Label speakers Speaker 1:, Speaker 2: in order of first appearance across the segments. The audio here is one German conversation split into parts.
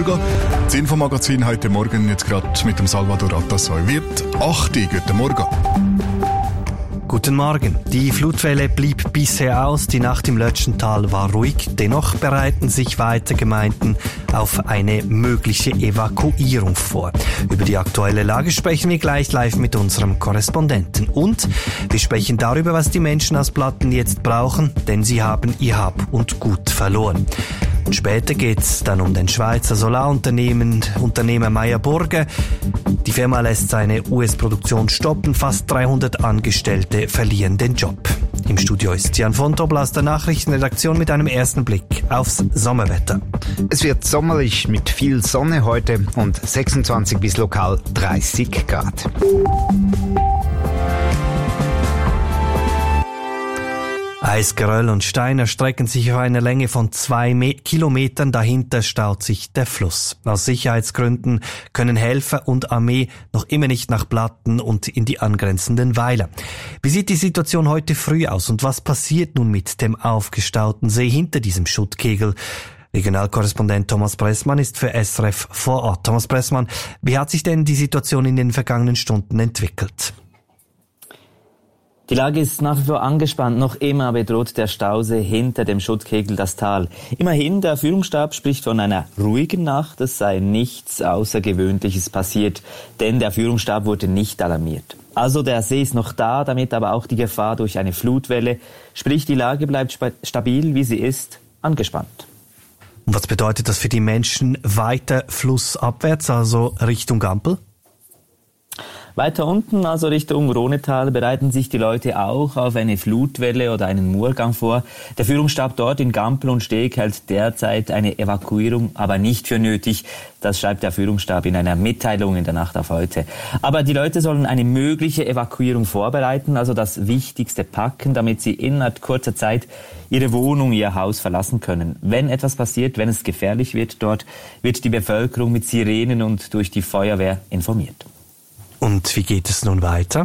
Speaker 1: Morgen. Das Infomagazin heute Morgen jetzt gerade mit dem Salvador Atassoy. Wird 8 Uhr. Guten Morgen.
Speaker 2: Guten Morgen. Die Flutwelle blieb bisher aus. Die Nacht im Lötschental war ruhig. Dennoch bereiten sich weiter Gemeinden auf eine mögliche Evakuierung vor. Über die aktuelle Lage sprechen wir gleich live mit unserem Korrespondenten. Und wir sprechen darüber, was die Menschen aus Platten jetzt brauchen, denn sie haben ihr Hab und Gut verloren. Und später geht's dann um den Schweizer Solarunternehmer Meyer Burger. Die Firma lässt seine US-Produktion stoppen. Fast 300 Angestellte verlieren den Job. Im Studio ist Jan von Tobel aus der Nachrichtenredaktion mit einem ersten Blick aufs Sommerwetter.
Speaker 3: Es wird sommerlich mit viel Sonne heute und 26 bis lokal 30 Grad.
Speaker 2: Eisgeröll und Steine erstrecken sich auf einer Länge von 2 Kilometern. Dahinter staut sich der Fluss. Aus Sicherheitsgründen können Helfer und Armee noch immer nicht nach Platten und in die angrenzenden Weiler. Wie sieht die Situation heute früh aus und was passiert nun mit dem aufgestauten See hinter diesem Schuttkegel? Regionalkorrespondent Thomas Pressmann ist für SRF vor Ort. Thomas Pressmann, wie hat sich denn die Situation in den vergangenen Stunden entwickelt?
Speaker 4: Die Lage ist nach wie vor angespannt. Noch immer bedroht der Stausee hinter dem Schuttkegel das Tal. Immerhin, der Führungsstab spricht von einer ruhigen Nacht. Es sei nichts Außergewöhnliches passiert, denn der Führungsstab wurde nicht alarmiert. Also der See ist noch da, damit aber auch die Gefahr durch eine Flutwelle. Sprich, die Lage bleibt stabil, wie sie ist, angespannt.
Speaker 2: Und was bedeutet das für die Menschen weiter flussabwärts, also Richtung Gampel?
Speaker 4: Weiter unten, also Richtung Rhonetal, bereiten sich die Leute auch auf eine Flutwelle oder einen Murgang vor. Der Führungsstab dort in Gampel und Steg hält derzeit eine Evakuierung aber nicht für nötig. Das schreibt der Führungsstab in einer Mitteilung in der Nacht auf heute. Aber die Leute sollen eine mögliche Evakuierung vorbereiten, also das Wichtigste packen, damit sie innerhalb kurzer Zeit ihre Wohnung, ihr Haus verlassen können. Wenn etwas passiert, wenn es gefährlich wird dort, wird die Bevölkerung mit Sirenen und durch die Feuerwehr informiert.
Speaker 2: Und wie geht es nun weiter?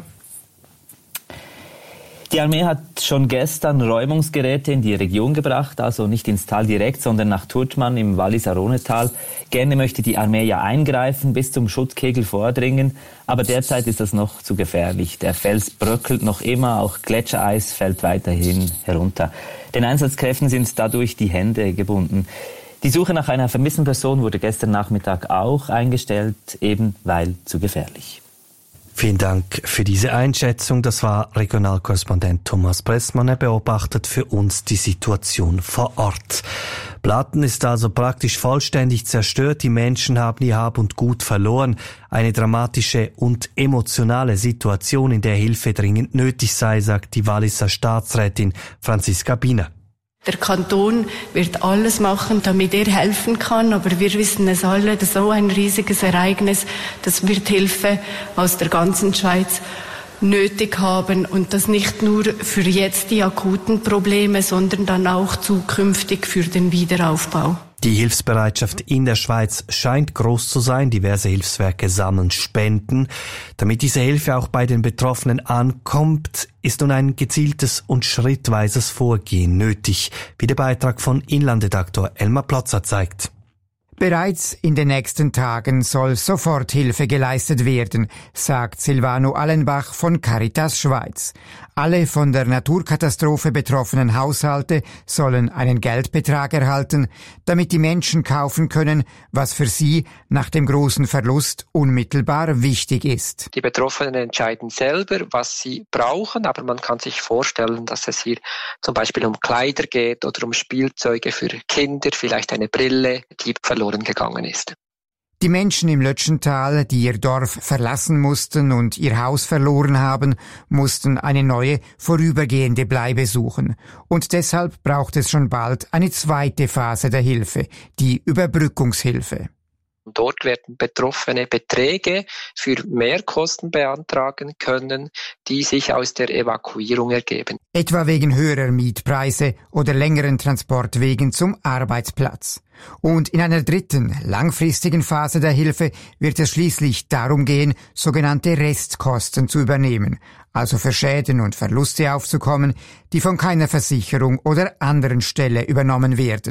Speaker 4: Die Armee hat schon gestern Räumungsgeräte in die Region gebracht, also nicht ins Tal direkt, sondern nach Turtmann im Walliser Rhonetal. Gerne möchte die Armee ja eingreifen, bis zum Schuttkegel vordringen, aber derzeit ist das noch zu gefährlich. Der Fels bröckelt noch immer, auch Gletschereis fällt weiterhin herunter. Den Einsatzkräften sind dadurch die Hände gebunden. Die Suche nach einer vermissten Person wurde gestern Nachmittag auch eingestellt, eben weil zu gefährlich.
Speaker 2: Vielen Dank für diese Einschätzung. Das war Regionalkorrespondent Thomas Pressmann. Er beobachtet für uns die Situation vor Ort. Platten ist also praktisch vollständig zerstört. Die Menschen haben ihr Hab und Gut verloren. Eine dramatische und emotionale Situation, in der Hilfe dringend nötig sei, sagt die Walliser Staatsrätin Franziska Biener.
Speaker 5: Der Kanton wird alles machen, damit er helfen kann, aber wir wissen es alle, dass so ein riesiges Ereignis, das wird Hilfe aus der ganzen Schweiz nötig haben und das nicht nur für jetzt die akuten Probleme, sondern dann auch zukünftig für den Wiederaufbau.
Speaker 2: Die Hilfsbereitschaft in der Schweiz scheint groß zu sein. Diverse Hilfswerke sammeln Spenden. Damit diese Hilfe auch bei den Betroffenen ankommt, ist nun ein gezieltes und schrittweises Vorgehen nötig, wie der Beitrag von Inlandredaktor Elmar Plotzer zeigt.
Speaker 3: Bereits in den nächsten Tagen soll Soforthilfe geleistet werden, sagt Silvano Allenbach von Caritas Schweiz. Alle von der Naturkatastrophe betroffenen Haushalte sollen einen Geldbetrag erhalten, damit die Menschen kaufen können, was für sie nach dem großen Verlust unmittelbar wichtig ist.
Speaker 6: Die Betroffenen entscheiden selber, was sie brauchen, aber man kann sich vorstellen, dass es hier zum Beispiel um Kleider geht oder um Spielzeuge für Kinder, vielleicht eine Brille, die verloren gegangen ist.
Speaker 3: Die Menschen im Lötschental, die ihr Dorf verlassen mussten und ihr Haus verloren haben, mussten eine neue, vorübergehende Bleibe suchen. Und deshalb braucht es schon bald eine zweite Phase der Hilfe, die Überbrückungshilfe.
Speaker 6: Dort werden Betroffene Beträge für Mehrkosten beantragen können, die sich aus der Evakuierung ergeben.
Speaker 3: Etwa wegen höherer Mietpreise oder längeren Transportwegen zum Arbeitsplatz. Und in einer dritten, langfristigen Phase der Hilfe wird es schließlich darum gehen, sogenannte Restkosten zu übernehmen, also für Schäden und Verluste aufzukommen, die von keiner Versicherung oder anderen Stelle übernommen werden.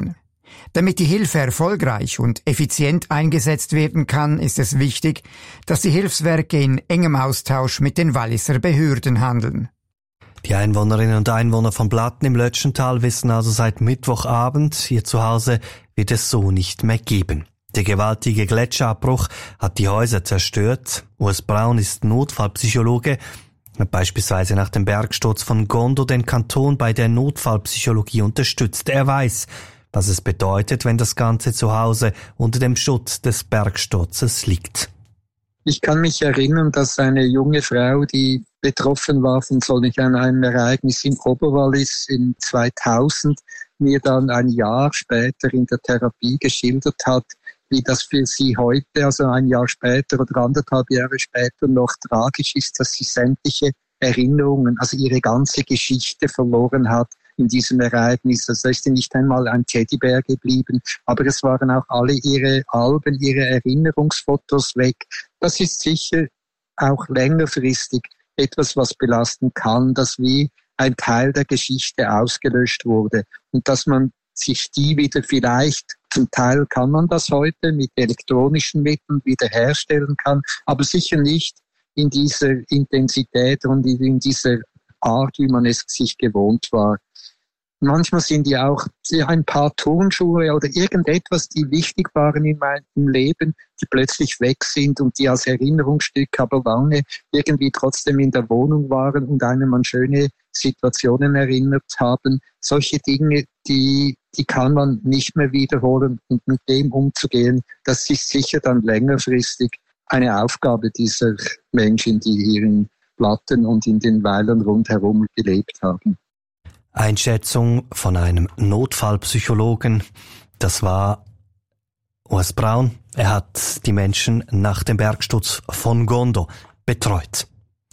Speaker 3: Damit die Hilfe erfolgreich und effizient eingesetzt werden kann, ist es wichtig, dass die Hilfswerke in engem Austausch mit den Walliser Behörden handeln.
Speaker 2: Die Einwohnerinnen und Einwohner von Blatten im Lötschental wissen also seit Mittwochabend, ihr Zuhause wird es so nicht mehr geben. Der gewaltige Gletscherabbruch hat die Häuser zerstört. Urs Braun ist Notfallpsychologe, hat beispielsweise nach dem Bergsturz von Gondo den Kanton bei der Notfallpsychologie unterstützt. Er weiß, was es bedeutet, wenn das ganze Zuhause unter dem Schutz des Bergsturzes liegt.
Speaker 7: Ich kann mich erinnern, dass eine junge Frau, die betroffen war von solch einem Ereignis im Oberwallis in 2000, mir dann ein Jahr später in der Therapie geschildert hat, wie das für sie heute, also ein Jahr später oder 1,5 Jahre später, noch tragisch ist, dass sie sämtliche Erinnerungen, also ihre ganze Geschichte verloren hat in diesem Ereignis. Also ist nicht einmal ein Teddybär geblieben, aber es waren auch alle ihre Alben, ihre Erinnerungsfotos weg. Das ist sicher auch längerfristig etwas, was belasten kann, dass wie ein Teil der Geschichte ausgelöscht wurde und dass man sich die wieder vielleicht, zum Teil kann man das heute mit elektronischen Mitteln wiederherstellen kann, aber sicher nicht in dieser Intensität und in dieser Art, wie man es sich gewohnt war. Manchmal sind ja auch ein paar Turnschuhe oder irgendetwas, die wichtig waren in meinem Leben, die plötzlich weg sind und die als Erinnerungsstück aber lange irgendwie trotzdem in der Wohnung waren und einem an schöne Situationen erinnert haben. Solche Dinge, die kann man nicht mehr wiederholen, und mit dem umzugehen, das ist sicher dann längerfristig eine Aufgabe dieser Menschen, die hier in Blatten und in den Weilern rundherum gelebt haben.
Speaker 2: Einschätzung von einem Notfallpsychologen, das war Urs Braun. Er hat die Menschen nach dem Bergsturz von Gondo betreut.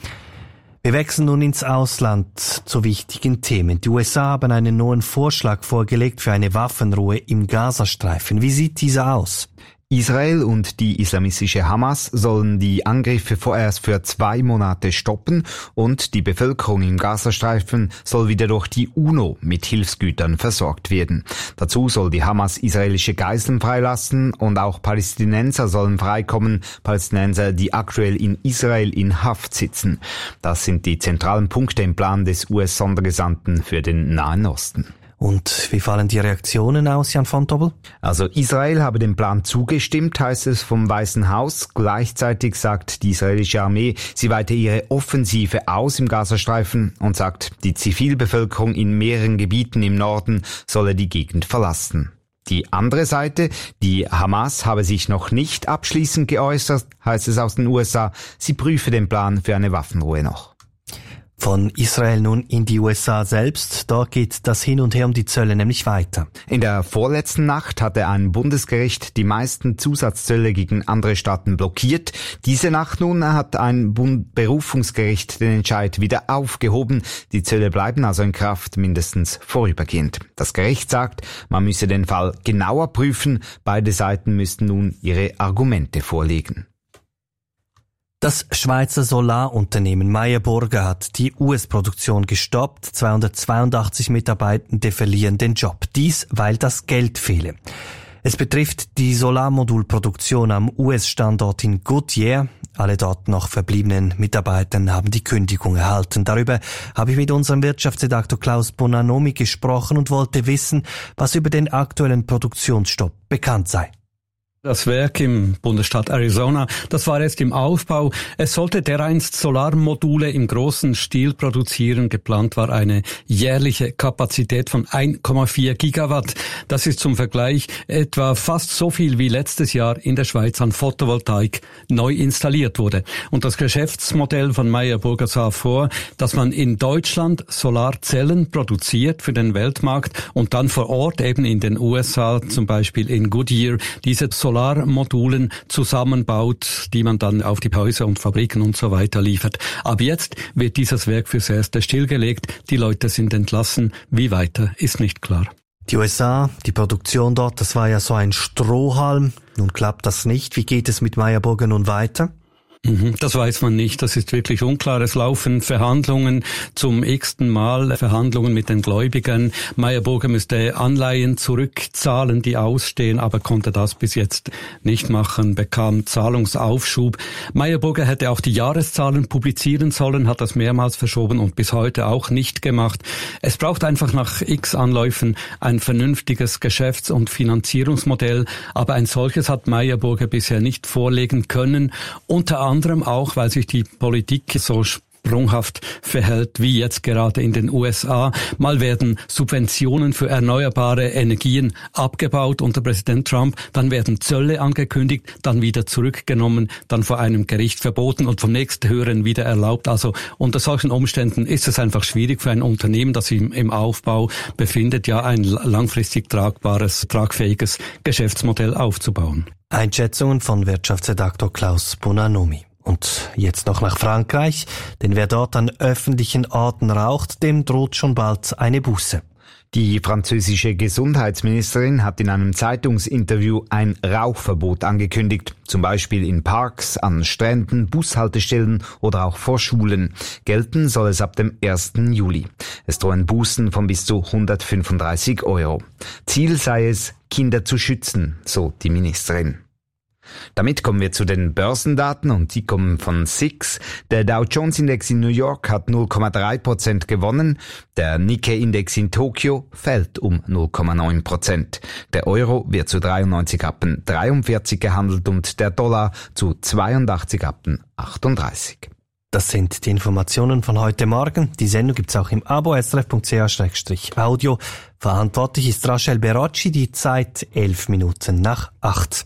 Speaker 2: Wir wechseln nun ins Ausland zu wichtigen Themen. Die USA haben einen neuen Vorschlag vorgelegt für eine Waffenruhe im Gazastreifen. Wie sieht dieser aus?
Speaker 8: Israel und die islamistische Hamas sollen die Angriffe vorerst für 2 Monate stoppen und die Bevölkerung im Gazastreifen soll wieder durch die UNO mit Hilfsgütern versorgt werden. Dazu soll die Hamas israelische Geiseln freilassen und auch Palästinenser sollen freikommen, Palästinenser, die aktuell in Israel in Haft sitzen. Das sind die zentralen Punkte im Plan des US-Sondergesandten für den Nahen Osten.
Speaker 2: Und wie fallen die Reaktionen aus, Jan von Tobel?
Speaker 8: Also Israel habe dem Plan zugestimmt, heißt es vom Weißen Haus. Gleichzeitig sagt die israelische Armee, sie weite ihre Offensive aus im Gazastreifen und sagt, die Zivilbevölkerung in mehreren Gebieten im Norden solle die Gegend verlassen. Die andere Seite, die Hamas, habe sich noch nicht abschließend geäußert, heißt es aus den USA. Sie prüfe den Plan für eine Waffenruhe noch.
Speaker 2: Von Israel nun in die USA selbst. Dort geht das Hin und Her um die Zölle nämlich weiter.
Speaker 8: In der vorletzten Nacht hatte ein Bundesgericht die meisten Zusatzzölle gegen andere Staaten blockiert. Diese Nacht nun hat ein Berufungsgericht den Entscheid wieder aufgehoben. Die Zölle bleiben also in Kraft, mindestens vorübergehend. Das Gericht sagt, man müsse den Fall genauer prüfen. Beide Seiten müssten nun ihre Argumente vorlegen.
Speaker 2: Das Schweizer Solarunternehmen Meyer Burger hat die US-Produktion gestoppt. 282 Mitarbeitende verlieren den Job. Dies, weil das Geld fehle. Es betrifft die Solarmodulproduktion am US-Standort in Goodyear. Alle dort noch verbliebenen Mitarbeitern haben die Kündigung erhalten. Darüber habe ich mit unserem Wirtschaftsredaktor Klaus Bonanomi gesprochen und wollte wissen, was über den aktuellen Produktionsstopp bekannt sei.
Speaker 9: Das Werk im Bundesstaat Arizona, das war jetzt im Aufbau. Es sollte dereinst Solarmodule im großen Stil produzieren. Geplant war eine jährliche Kapazität von 1,4 Gigawatt. Das ist zum Vergleich etwa fast so viel wie letztes Jahr in der Schweiz an Photovoltaik neu installiert wurde. Und das Geschäftsmodell von Meyer Burger sah vor, dass man in Deutschland Solarzellen produziert für den Weltmarkt und dann vor Ort eben in den USA, zum Beispiel in Goodyear, diese Solarmodulen zusammenbaut, die man dann auf die Häuser und Fabriken und so weiter liefert. Ab jetzt wird dieses Werk fürs Erste stillgelegt. Die Leute sind entlassen. Wie weiter, ist nicht klar.
Speaker 2: Die USA, die Produktion dort, das war ja so ein Strohhalm. Nun klappt das nicht. Wie geht es mit Meyer Burger nun weiter?
Speaker 9: Das weiß man nicht. Das ist wirklich unklar. Es laufen Verhandlungen zum x-ten Mal, Verhandlungen mit den Gläubigern. Meyer Burger müsste Anleihen zurückzahlen, die ausstehen, aber konnte das bis jetzt nicht machen, bekam Zahlungsaufschub. Meyer Burger hätte auch die Jahreszahlen publizieren sollen, hat das mehrmals verschoben und bis heute auch nicht gemacht. Es braucht einfach nach x Anläufen ein vernünftiges Geschäfts- und Finanzierungsmodell, aber ein solches hat Meyer Burger bisher nicht vorlegen können. Unter anderem auch, weil sich die Politik so sprunghaft verhält wie jetzt gerade in den USA. Mal werden Subventionen für erneuerbare Energien abgebaut unter Präsident Trump, dann werden Zölle angekündigt, dann wieder zurückgenommen, dann vor einem Gericht verboten und vom nächsten Höheren wieder erlaubt. Also unter solchen Umständen ist es einfach schwierig für ein Unternehmen, das sich im Aufbau befindet, ja ein langfristig tragfähiges Geschäftsmodell aufzubauen.
Speaker 2: Einschätzungen von Wirtschaftsredaktor Klaus Bonanomi. Und jetzt noch nach Frankreich, denn wer dort an öffentlichen Orten raucht, dem droht schon bald eine Buße.
Speaker 8: Die französische Gesundheitsministerin hat in einem Zeitungsinterview ein Rauchverbot angekündigt, zum Beispiel in Parks, an Stränden, Bushaltestellen oder auch vor Schulen. Gelten soll es ab dem 1. Juli. Es drohen Bußen von bis zu 135 €. Ziel sei es, Kinder zu schützen, so die Ministerin. Damit kommen wir zu den Börsendaten und die kommen von SIX. Der Dow Jones Index in New York hat 0,3% gewonnen. Der Nikkei-Index in Tokio fällt um 0,9%. Der Euro wird zu 93,43 gehandelt und der Dollar zu 82,38.
Speaker 2: Das sind die Informationen von heute Morgen. Die Sendung gibt's auch im Abo srf.ch/audio. Verantwortlich ist Rachel Berocci, die Zeit 7:11.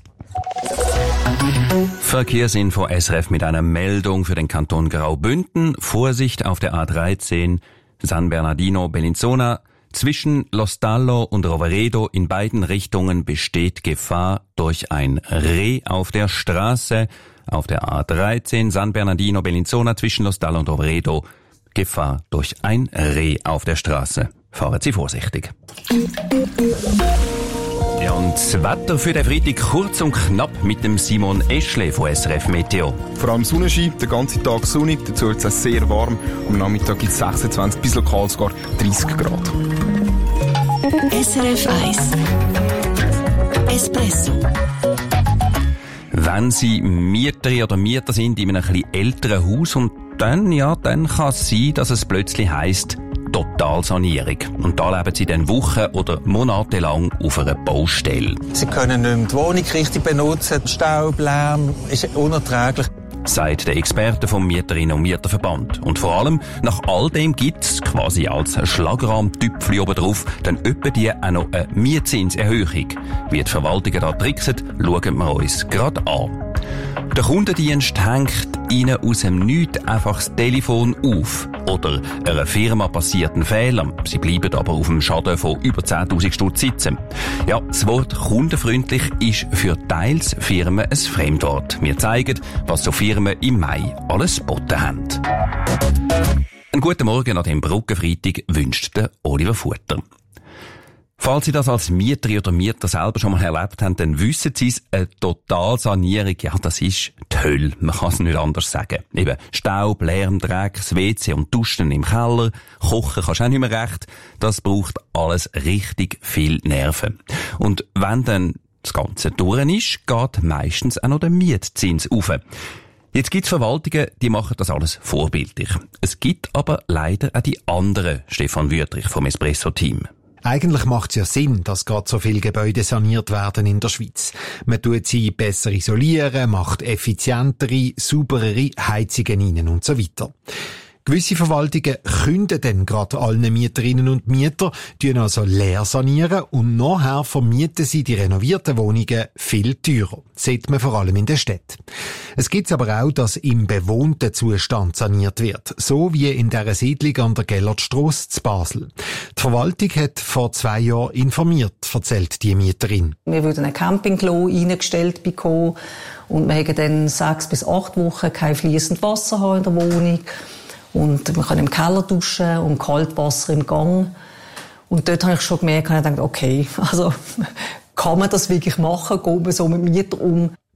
Speaker 10: Verkehrsinfo SRF mit einer Meldung für den Kanton Graubünden. Vorsicht auf der A13 San Bernardino-Bellinzona. Zwischen Lostallo und Roveredo in beiden Richtungen besteht Gefahr durch ein Reh auf der Straße. Auf der A13 San Bernardino-Bellinzona zwischen Lostallo und Roveredo Gefahr durch ein Reh auf der Straße. Fahren Sie vorsichtig. Ja, und das Wetter für den Freitag kurz und knapp mit dem Simon Eschle von SRF Meteo.
Speaker 11: Vor allem Sonnenschein, den ganzen Tag sonnig, dazu wird es sehr warm. Am Nachmittag gibt es 26 bis lokal sogar 30 Grad.
Speaker 12: SRF 1 Espresso.
Speaker 10: Wenn Sie Mieterin oder Mieter sind in einem etwas älteren Haus und dann kann es sein, dass es plötzlich heisst, Totalsanierung. Und da leben Sie dann Wochen oder Monate lang auf einer Baustelle.
Speaker 13: Sie können nicht mehr die Wohnung richtig benutzen, Staub, Lärm ist unerträglich.
Speaker 10: Sagt der Experte vom Mieterinnen- und Mieterverband. Und vor allem, nach all dem gibt's quasi als Schlagrahm-Tüpfchen oben drauf dann etwa die auch noch eine Mietzinserhöhung. Wie die Verwaltungen da tricksen, schauen wir uns gerade an. Der Kundendienst hängt Ihnen aus dem Nichts einfach das Telefon auf. Oder einer Firma passiert ein Fehler. Sie bleiben aber auf dem Schaden von über 10.000 Stutz sitzen. Ja, das Wort kundenfreundlich ist für teils Firmen ein Fremdwort. Wir zeigen, was so Firmen im Mai alles geboten haben. Einen guten Morgen an dem Brückenfreitag wünscht der Oliver Futter. Falls Sie das als Mieterin oder Mieter selber schon mal erlebt haben, dann wissen Sie es, eine Totalsanierung, ja, das ist die Hölle. Man kann es nicht anders sagen. Eben Staub, Lärm, Dreck, das WC und Duschen im Keller, kochen kannst du auch nicht mehr recht. Das braucht alles richtig viel Nerven. Und wenn dann das Ganze durch ist, geht meistens auch noch der Mietzins rauf. Jetzt gibt's Verwaltungen, die machen das alles vorbildlich. Es gibt aber leider auch die anderen, Stefan Wüthrich vom Espresso-Team.
Speaker 14: Eigentlich macht es ja Sinn, dass gerade so viele Gebäude saniert werden in der Schweiz. Man tut sie besser isolieren, macht effizientere, sauberere Heizungen rein und so weiter. Gewisse Verwaltungen künden dann gerade allen Mieterinnen und Mieter, tun also leer sanieren und nachher vermieten sie die renovierten Wohnungen viel teurer. Das sieht man vor allem in den Städten. Es gibt aber auch, dass im bewohnten Zustand saniert wird, so wie in dieser Siedlung an der Gellertstrasse zu Basel. Die Verwaltung hat vor 2 Jahren informiert, erzählt die Mieterin.
Speaker 15: Wir würden ein Campingklo eingestellt bekommen und wir haben dann 6 bis 8 Wochen kein fließendes Wasser haben in der Wohnung. Und man kann im Keller duschen und Kaltwasser im Gang. Und dort habe ich schon gemerkt, ich dachte, okay, also kann man das wirklich machen? Geht man so mit Mietern um?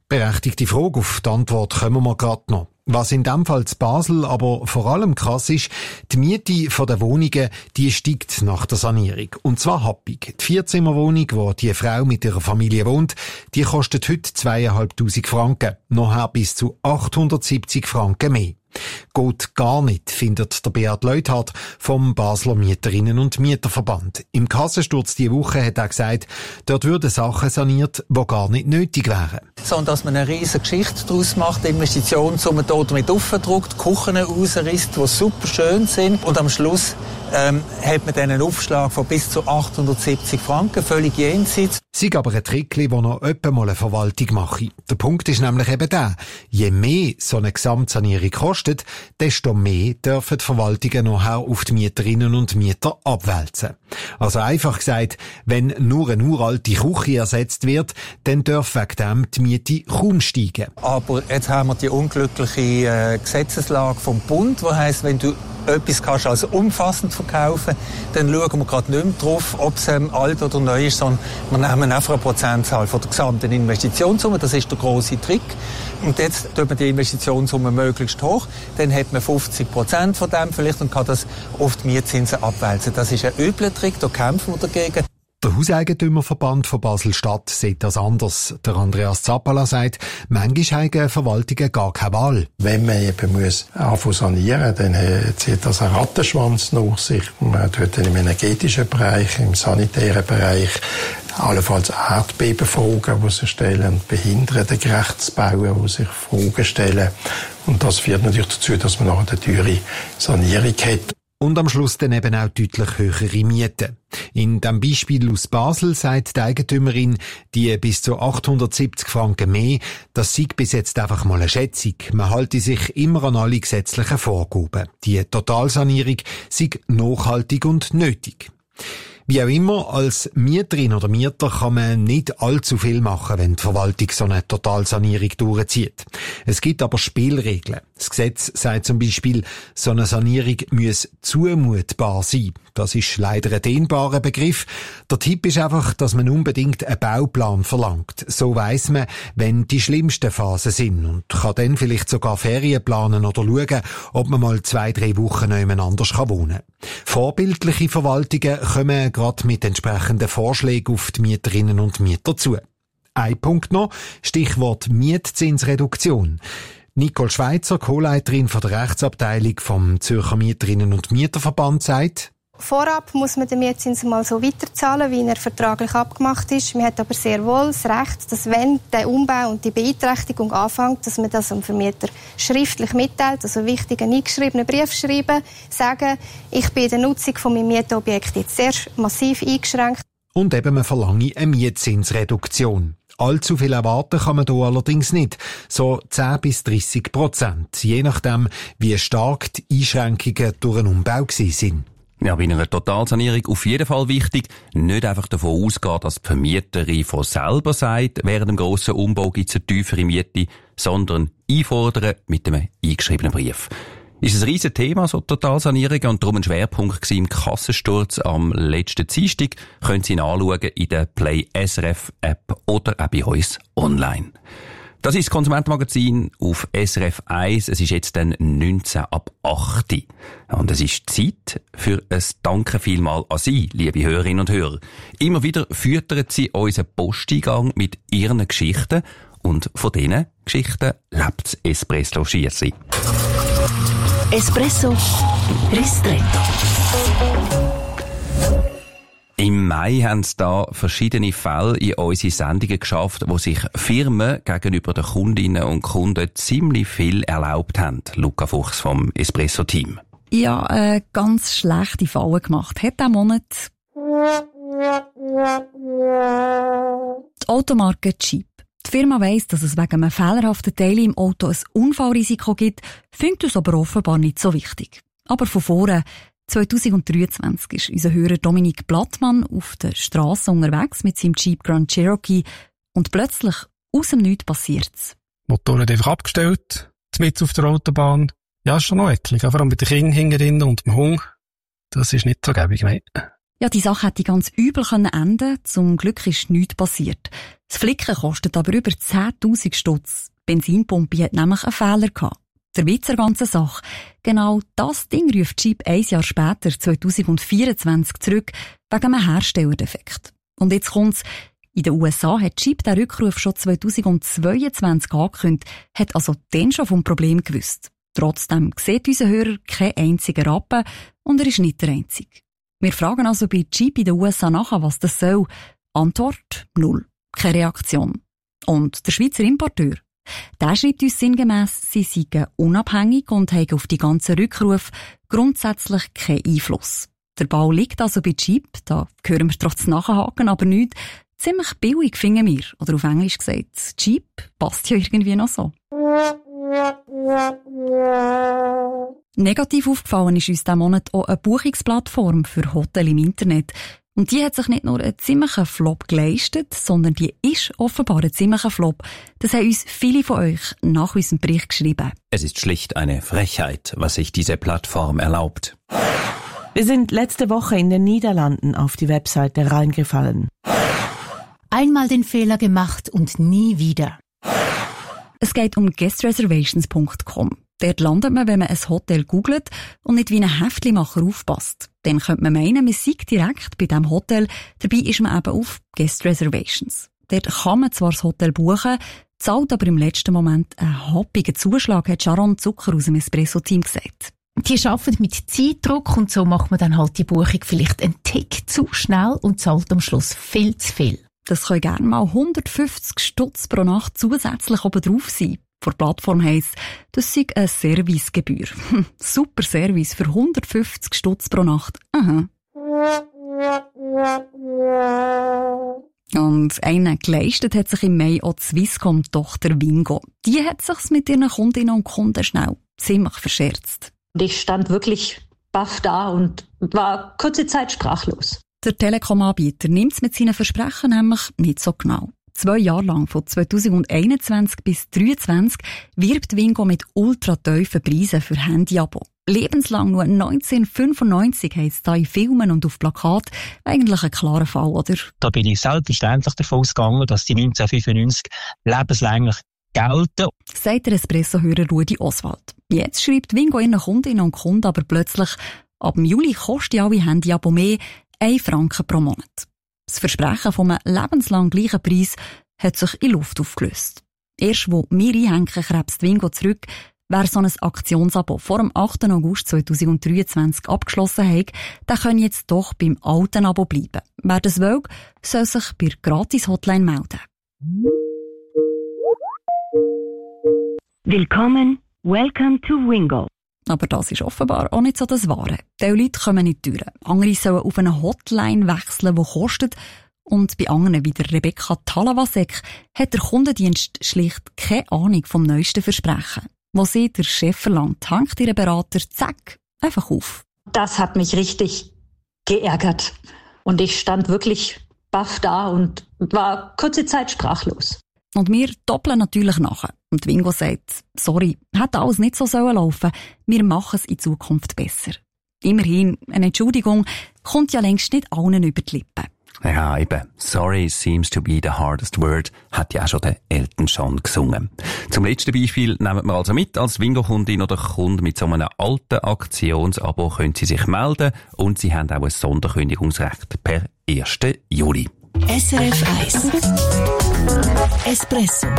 Speaker 14: Berechtigte Frage, auf die Antwort kommen wir gerade noch. Was in dem Fall zu Basel aber vor allem krass ist, die Miete der Wohnungen, die steigt nach der Sanierung. Und zwar happig. Die 4-Zimmer-Wohnung, wo die Frau mit ihrer Familie wohnt, die kostet heute 2'500 Franken. Nachher bis zu 870 Franken mehr. Geht gar nicht, findet der Beat Leuthardt vom Basler Mieterinnen- und Mieterverband. Im Kassensturz diese Woche hat er gesagt, dort würden Sachen saniert, die gar nicht nötig wären.
Speaker 13: Sondern dass man eine riesige Geschichte daraus macht, Investitionssummen dort mit aufdruckt, Küchen rausrisst, die super schön sind und am Schluss hat man dann einen Aufschlag von bis zu 870 Franken, völlig jenseits.
Speaker 14: Sei aber ein Trickli, das noch öppe mal eine Verwaltung mache. Der Punkt ist nämlich eben der, je mehr so eine Gesamtsanierung kostet, desto mehr dürfen die Verwaltungen nachher auf die Mieterinnen und Mieter abwälzen. Also einfach gesagt, wenn nur eine uralte Küche ersetzt wird, dann darf wegen dem die Miete kaum steigen.
Speaker 13: Aber jetzt haben wir die unglückliche Gesetzeslage vom Bund, die heisst, wenn du etwas kannst als umfassend verkaufen, dann schauen wir gerade nicht mehr drauf, ob es alt oder neu ist, sondern wir nehmen einfach eine Prozentzahl von der gesamten Investitionssumme. Das ist der grosse Trick. Und jetzt tut man die Investitionssumme möglichst hoch, dann hat man 50% von dem vielleicht und kann das auf die Mietzinsen abwälzen. Das ist ein übler Trick, da kämpfen wir dagegen.
Speaker 14: Der Hauseigentümerverband von Basel-Stadt sieht das anders. Der Andreas Zappala sagt, manchmal haben Verwaltungen gar keine Wahl.
Speaker 12: Wenn man eben anfangen sanieren, dann zieht das einen Rattenschwanz nach sich. Man tut dann im energetischen Bereich, im sanitären Bereich, allenfalls Erdbebenfragen, die sich stellen, behindertengerecht zu bauen, die sich Fragen stellen. Und das führt natürlich dazu, dass man nachher eine teure Sanierung hat.
Speaker 14: Und am Schluss dann eben auch deutlich höhere Mieten. In dem Beispiel aus Basel sagt die Eigentümerin, die bis zu 870 Franken mehr, das sei bis jetzt einfach mal eine Schätzung. Man halte sich immer an alle gesetzlichen Vorgaben. Die Totalsanierung sei nachhaltig und nötig. Wie auch immer, als Mieterin oder Mieter kann man nicht allzu viel machen, wenn die Verwaltung so eine Totalsanierung durchzieht. Es gibt aber Spielregeln. Das Gesetz sagt zum Beispiel, so eine Sanierung muss zumutbar sein. Das ist leider ein dehnbarer Begriff. Der Tipp ist einfach, dass man unbedingt einen Bauplan verlangt. So weiss man, wenn die schlimmsten Phasen sind und kann dann vielleicht sogar Ferien planen oder schauen, ob man mal 2-3 Wochen jemand anders wohnen kann. Vorbildliche Verwaltungen kommen gerade mit entsprechenden Vorschlägen auf die Mieterinnen und Mieter zu. Ein Punkt noch, Stichwort Mietzinsreduktion. Nicole Schweizer, Co-Leiterin von der Rechtsabteilung vom Zürcher Mieterinnen- und Mieterverband, sagt:
Speaker 16: Vorab muss man den Mietzins mal so weiterzahlen, wie er vertraglich abgemacht ist. Man hat aber sehr wohl das Recht, dass wenn der Umbau und die Beeinträchtigung anfängt, dass man das dem Vermieter schriftlich mitteilt. Also wichtig, einen eingeschriebenen Brief schreiben, sagen, ich bin in der Nutzung von meinem Mietobjekt jetzt sehr massiv eingeschränkt.
Speaker 14: Und eben man verlange eine Mietzinsreduktion. Allzu viel erwarten kann man hier allerdings nicht. So 10-30%, je nachdem, wie stark die Einschränkungen durch einen Umbau sind.
Speaker 10: Ja, bei einer Totalsanierung auf jeden Fall wichtig, nicht einfach davon ausgehen, dass die Vermieterin von selber sagt, während dem grossen Umbau gibt es eine tiefere Miete, sondern einfordern mit einem eingeschriebenen Brief. Ist ein riesen Thema, so Totalsanierungen, und darum ein Schwerpunkt im Kassensturz am letzten Dienstag. Können Sie ihn anschauen in der Play SRF App oder auch bei uns online. Das ist das Konsumentenmagazin auf SRF 1. Es ist jetzt dann 19 ab 8. Und es ist Zeit für ein Danke vielmal an Sie, liebe Hörerinnen und Hörer. Immer wieder füttern Sie unseren Posteingang mit Ihren Geschichten. Und von diesen Geschichten lebt das Espresso Schiersi.
Speaker 17: Espresso Ristretto.
Speaker 10: Im Mai haben es da verschiedene Fälle in unsere Sendungen geschafft, wo sich Firmen gegenüber den Kundinnen und Kunden ziemlich viel erlaubt haben. Luca Fuchs vom Espresso-Team.
Speaker 18: Ja, eine ganz schlechte Falle gemacht hat diesen Monat die Automarke Jeep. Die Firma weiss, dass es wegen einem fehlerhaften Teil im Auto ein Unfallrisiko gibt, findet es aber offenbar nicht so wichtig. Aber von vorne, 2023 ist unser Hörer Dominik Blattmann auf der Strasse unterwegs mit seinem Jeep Grand Cherokee und plötzlich aus dem Nichts passiert's.
Speaker 19: Motor hat einfach abgestellt, mitten auf der Autobahn. Ja, ist schon noch eklig, vor allem mit den Kindern hinten drin und dem Hund. Das ist nicht so gäbig, nein.
Speaker 18: Ja, die Sache hätte ganz übel enden können. Zum Glück ist nichts passiert. Das Flicken kostet aber über 10'000 Stutz. Die Benzinpumpe hat nämlich einen Fehler gehabt. Der Witz der ganzen Sache. Genau das Ding ruft Jeep 1 Jahr später, 2024, zurück, wegen einem Herstellerdefekt. Und jetzt kommt's. In den USA hat Jeep den Rückruf schon 2022 angekündigt, hat also dann schon vom Problem gewusst. Trotzdem sieht unser Hörer keinen einzigen Rappen und er ist nicht der Einzige. Wir fragen also bei Jeep in den USA nach, was das soll. Antwort: 0. Keine Reaktion. Und der Schweizer Importeur? Der schreibt uns sinngemäss, sie seien unabhängig und haben auf die ganzen Rückrufe grundsätzlich keinen Einfluss. Der Ball liegt also bei Jeep, da hören wir trotz Nachhaken, aber nicht. Ziemlich billig finden wir, oder auf Englisch gesagt, Jeep passt ja irgendwie noch so. Negativ aufgefallen ist uns diesen Monat auch eine Buchungsplattform für Hotels im Internet. Und die hat sich nicht nur einen ziemlichen Flop geleistet, sondern die ist offenbar ein ziemlicher Flop. Das haben uns viele von euch nach unserem Bericht geschrieben.
Speaker 10: Es ist schlicht eine Frechheit, was sich diese Plattform erlaubt.
Speaker 20: Wir sind letzte Woche in den Niederlanden auf die Webseite reingefallen.
Speaker 21: Einmal den Fehler gemacht und nie wieder.
Speaker 18: Es geht um guestreservations.com. Dort landet man, wenn man ein Hotel googelt und nicht wie ein Heftlimacher aufpasst. Dann könnte man meinen, man sei direkt bei diesem Hotel. Dabei ist man eben auf Guest Reservations. Dort kann man zwar das Hotel buchen, zahlt aber im letzten Moment einen hoppigen Zuschlag, hat Sharon Zucker aus dem Espresso-Team gesagt.
Speaker 21: Die arbeiten mit Zeitdruck und so macht man dann halt die Buchung vielleicht einen Tick zu schnell und zahlt am Schluss viel zu viel.
Speaker 18: Das können gerne mal 150 Stutz pro Nacht zusätzlich oben drauf sein. Vor der Plattform heisst, das sei eine Servicegebühr. Super Service für 150 Stutz pro Nacht. Aha. Und einen geleistet hat sich im Mai auch die Swisscom-Tochter Wingo. Die hat sich's mit ihren Kundinnen und Kunden schnell ziemlich verscherzt.
Speaker 15: Ich stand wirklich baff da und war kurze Zeit sprachlos.
Speaker 18: Der Telekom-Anbieter nimmt es mit seinen Versprechen nämlich nicht so genau. 2 Jahre lang, von 2021 bis 2023, wirbt Wingo mit ultra-tiefen Preisen für Handy-Abo. Lebenslang nur 1995 heisst es da in Filmen und auf Plakat eigentlich ein klarer Fall, oder?
Speaker 22: Da bin ich selbstverständlich davon ausgegangen, dass die 1995 lebenslänglich gelten.
Speaker 18: Sagt der Espresso-Hörer Rudi Oswald. Jetzt schreibt Wingo ihren Kundinnen und Kunden aber plötzlich, ab Juli kosten alle Handy-Abo mehr, 1 Franken pro Monat. Das Versprechen von einem lebenslang gleichen Preis hat sich in Luft aufgelöst. Erst wo wir einhängen, krebst Wingo zurück. Wer so ein Aktionsabo vor dem 8. August 2023 abgeschlossen hat, der kann jetzt doch beim alten Abo bleiben. Wer das will, soll sich bei der Gratis-Hotline melden.
Speaker 21: Willkommen, welcome to Wingo.
Speaker 18: Aber das ist offenbar auch nicht so das Wahre. Die Leute kommen nicht durch. Andere sollen auf eine Hotline wechseln, die kostet. Und bei anderen, wie der Rebecca Talavasek, hat der Kundendienst schlicht keine Ahnung vom neuesten Versprechen. Wo sie der Chef verlangt, hängt ihr Berater, zack, einfach auf.
Speaker 15: Das hat mich richtig geärgert. Und ich stand wirklich baff da und war kurze Zeit sprachlos.
Speaker 18: Und wir doppeln natürlich nachher. Und Wingo sagt, sorry, hätte alles nicht so laufen sollen. Wir machen es in Zukunft besser. Immerhin, eine Entschuldigung kommt ja längst nicht allen über die Lippen.
Speaker 10: Ja, eben. Sorry seems to be the hardest word, hat ja auch schon der Elton John gesungen. Zum letzten Beispiel nehmen wir also mit, als Wingo-Kundin oder Kunde mit so einem alten Aktionsabo können Sie sich melden und Sie haben auch ein Sonderkündigungsrecht per 1. Juli.
Speaker 17: SRF 1 Espresso.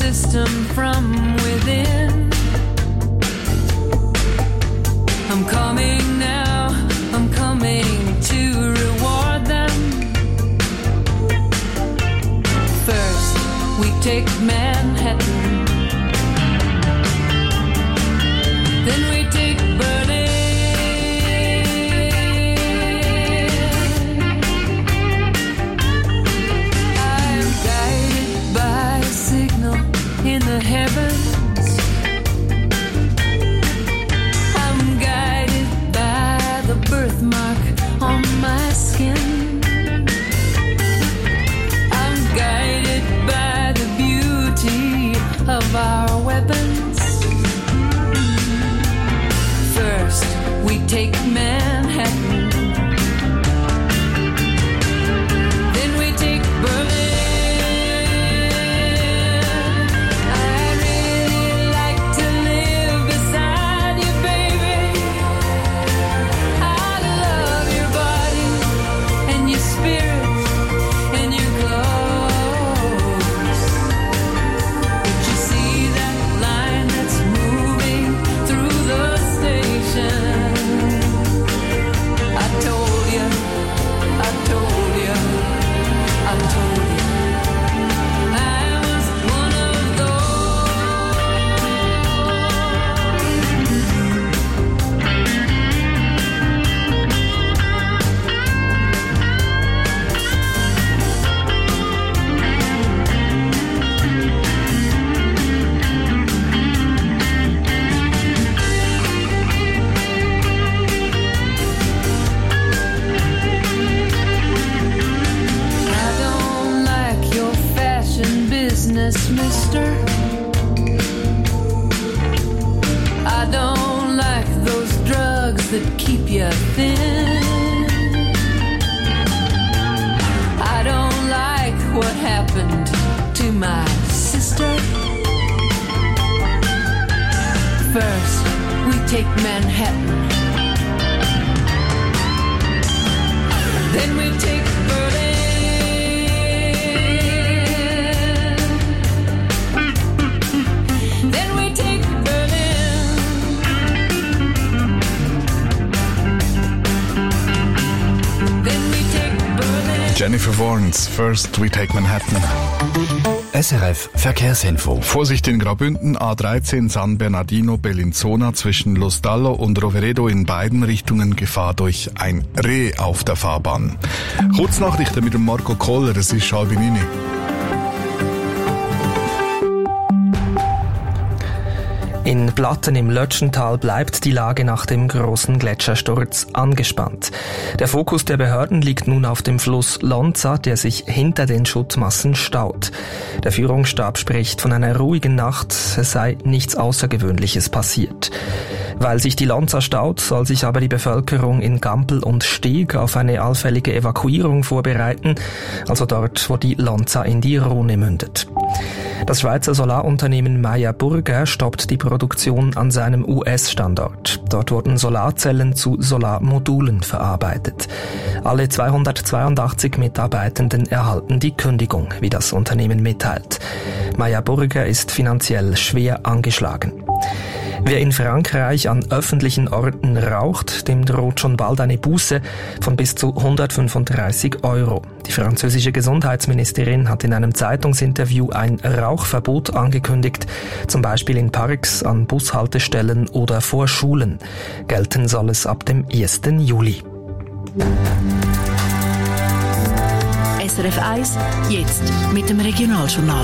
Speaker 1: system from within. I'm coming now, I'm coming to reward them. First, we take Manhattan. Then we take Berlin. I'm guided by a signal in the heavens. I'm guided by the birthmark on my skin. I'm guided by the beauty of our weapons. First, we take Manhattan. Then we take Berlin. I'd really like to live beside you, baby. I love your body and your spirit and your clothes. But you see that line that's moving through the station? I told you, I told you, I told you I was one of I don't like your fashion business, mister. I don't like those drugs that keep you thin. I don't like what happened to my sister. First, we take Manhattan. Then we take Berlin. Then we take Berlin. Then we take Berlin.
Speaker 4: Jennifer Warnes, First We Take Manhattan.
Speaker 23: SRF Verkehrsinfo.
Speaker 4: Vorsicht in Graubünden, A13 San Bernardino Bellinzona zwischen Los Dallo und Roveredo in beiden Richtungen Gefahr durch ein Reh auf der Fahrbahn. Kurznachrichten mit dem Marco Koller, es ist 8:30.
Speaker 24: In Blatten im Lötschental bleibt die Lage nach dem großen Gletschersturz angespannt. Der Fokus der Behörden liegt nun auf dem Fluss Lonza, der sich hinter den Schuttmassen staut. Der Führungsstab spricht von einer ruhigen Nacht, es sei nichts Außergewöhnliches passiert. Weil sich die Lonza staut, soll sich aber die Bevölkerung in Gampel und Steg auf eine allfällige Evakuierung vorbereiten, also dort, wo die Lonza in die Rhone mündet. Das Schweizer Solarunternehmen Meyer Burger stoppt die Produktion an seinem US-Standort. Dort wurden Solarzellen zu Solarmodulen verarbeitet. Alle 282 Mitarbeitenden erhalten die Kündigung, wie das Unternehmen mitteilt. Meyer Burger ist finanziell schwer angeschlagen. Wer in Frankreich an öffentlichen Orten raucht, dem droht schon bald eine Buße von bis zu 135 €. Die französische Gesundheitsministerin hat in einem Zeitungsinterview ein Rauchverbot angekündigt, zum Beispiel in Parks, an Bushaltestellen oder vor Schulen. Gelten soll es ab dem 1. Juli.
Speaker 17: SRF 1, jetzt mit dem Regionaljournal.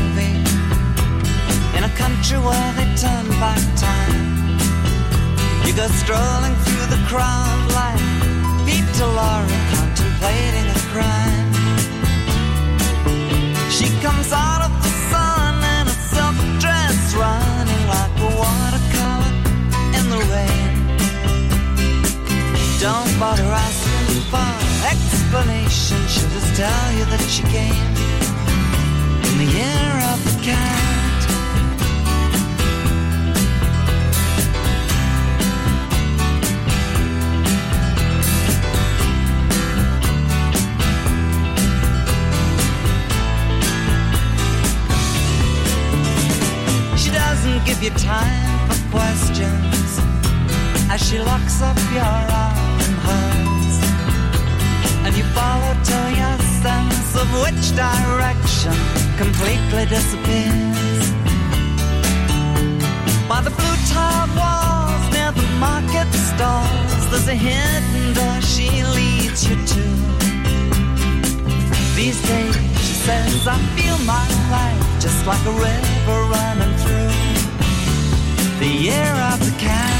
Speaker 1: country where they turn back time. You go strolling through the crowd like Peter Laura contemplating a crime. She comes out of the sun in a silk dress, running like a watercolor in the rain. Don't bother asking for explanation, she'll just tell you that she came in the year of the cat. She doesn't give you time for questions as she locks up your arm in hers, and you follow till your sense of which direction completely disappears. By the blue tiled walls near the market stalls, there's a hidden door she leads you to. These days, she says, I feel my life just like a river running through the year of the cat.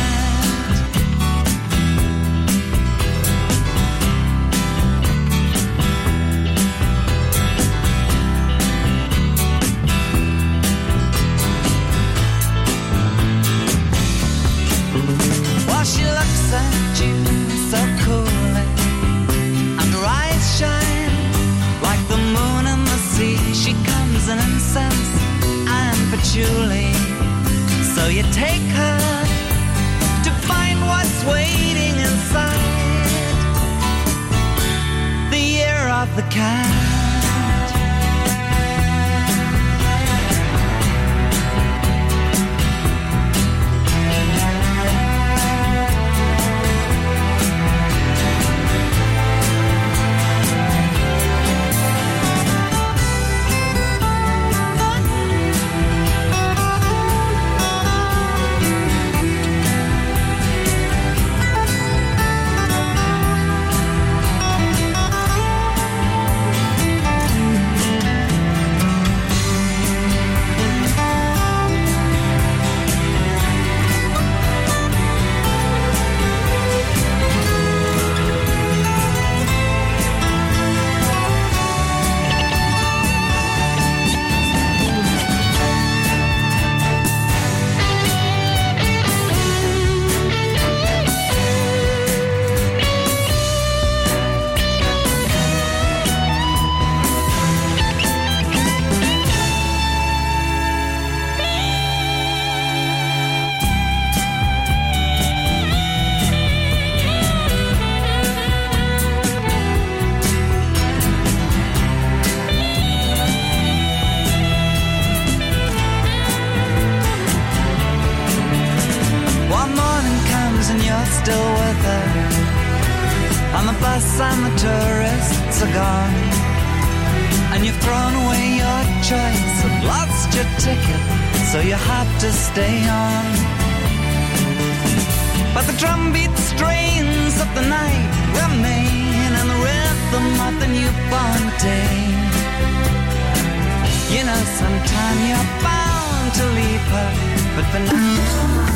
Speaker 1: She looks at you so coolly, and her eyes shine like the moon and the sea. She comes in incense and patchouli, so you take her to find what's waiting inside the year of the cat. Still with her, and the bus and the tourists are gone, and you've thrown away your choice and lost your ticket, so you have to stay on. But the drumbeat strains of the night remain, and the rhythm of the newborn day. You know, sometime you're bound to leave her, but for now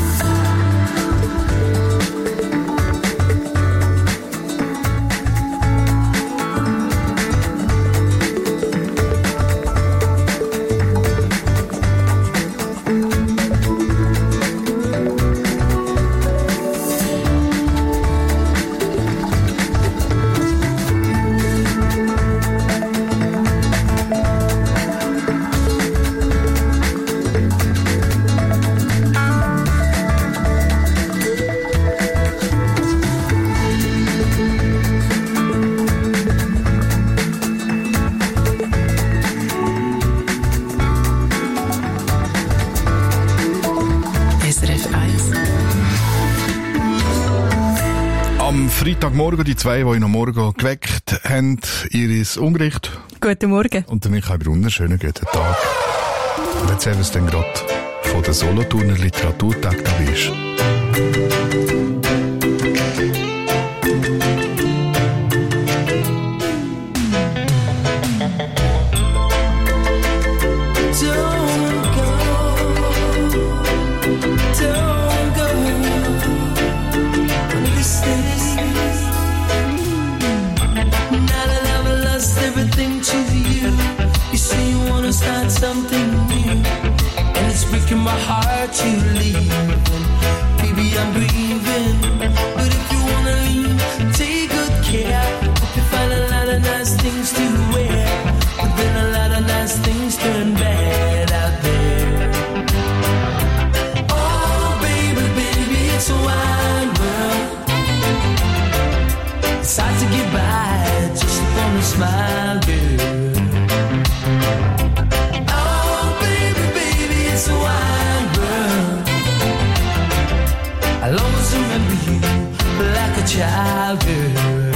Speaker 4: Freitagmorgen, die zwei, die euch noch morgen geweckt haben, Iris Ungericht.
Speaker 3: Guten Morgen.
Speaker 4: Und der Michael Brunner, schönen guten Tag. Und erzähl uns denn gerade von der Solothurner Literaturtag da bist.
Speaker 1: Don't go. wanna start something new, and it's breaking my heart to leave. And baby, I'm grieving, but if you wanna leave, take good care. Hope you find a lot of nice things to wear, but then a lot of nice things turn bad out there. Oh baby, baby, it's a wide world. It's hard to get by just upon a smile, girl. Oh baby, baby, it's a wide world. I'll always remember you like a child, girl.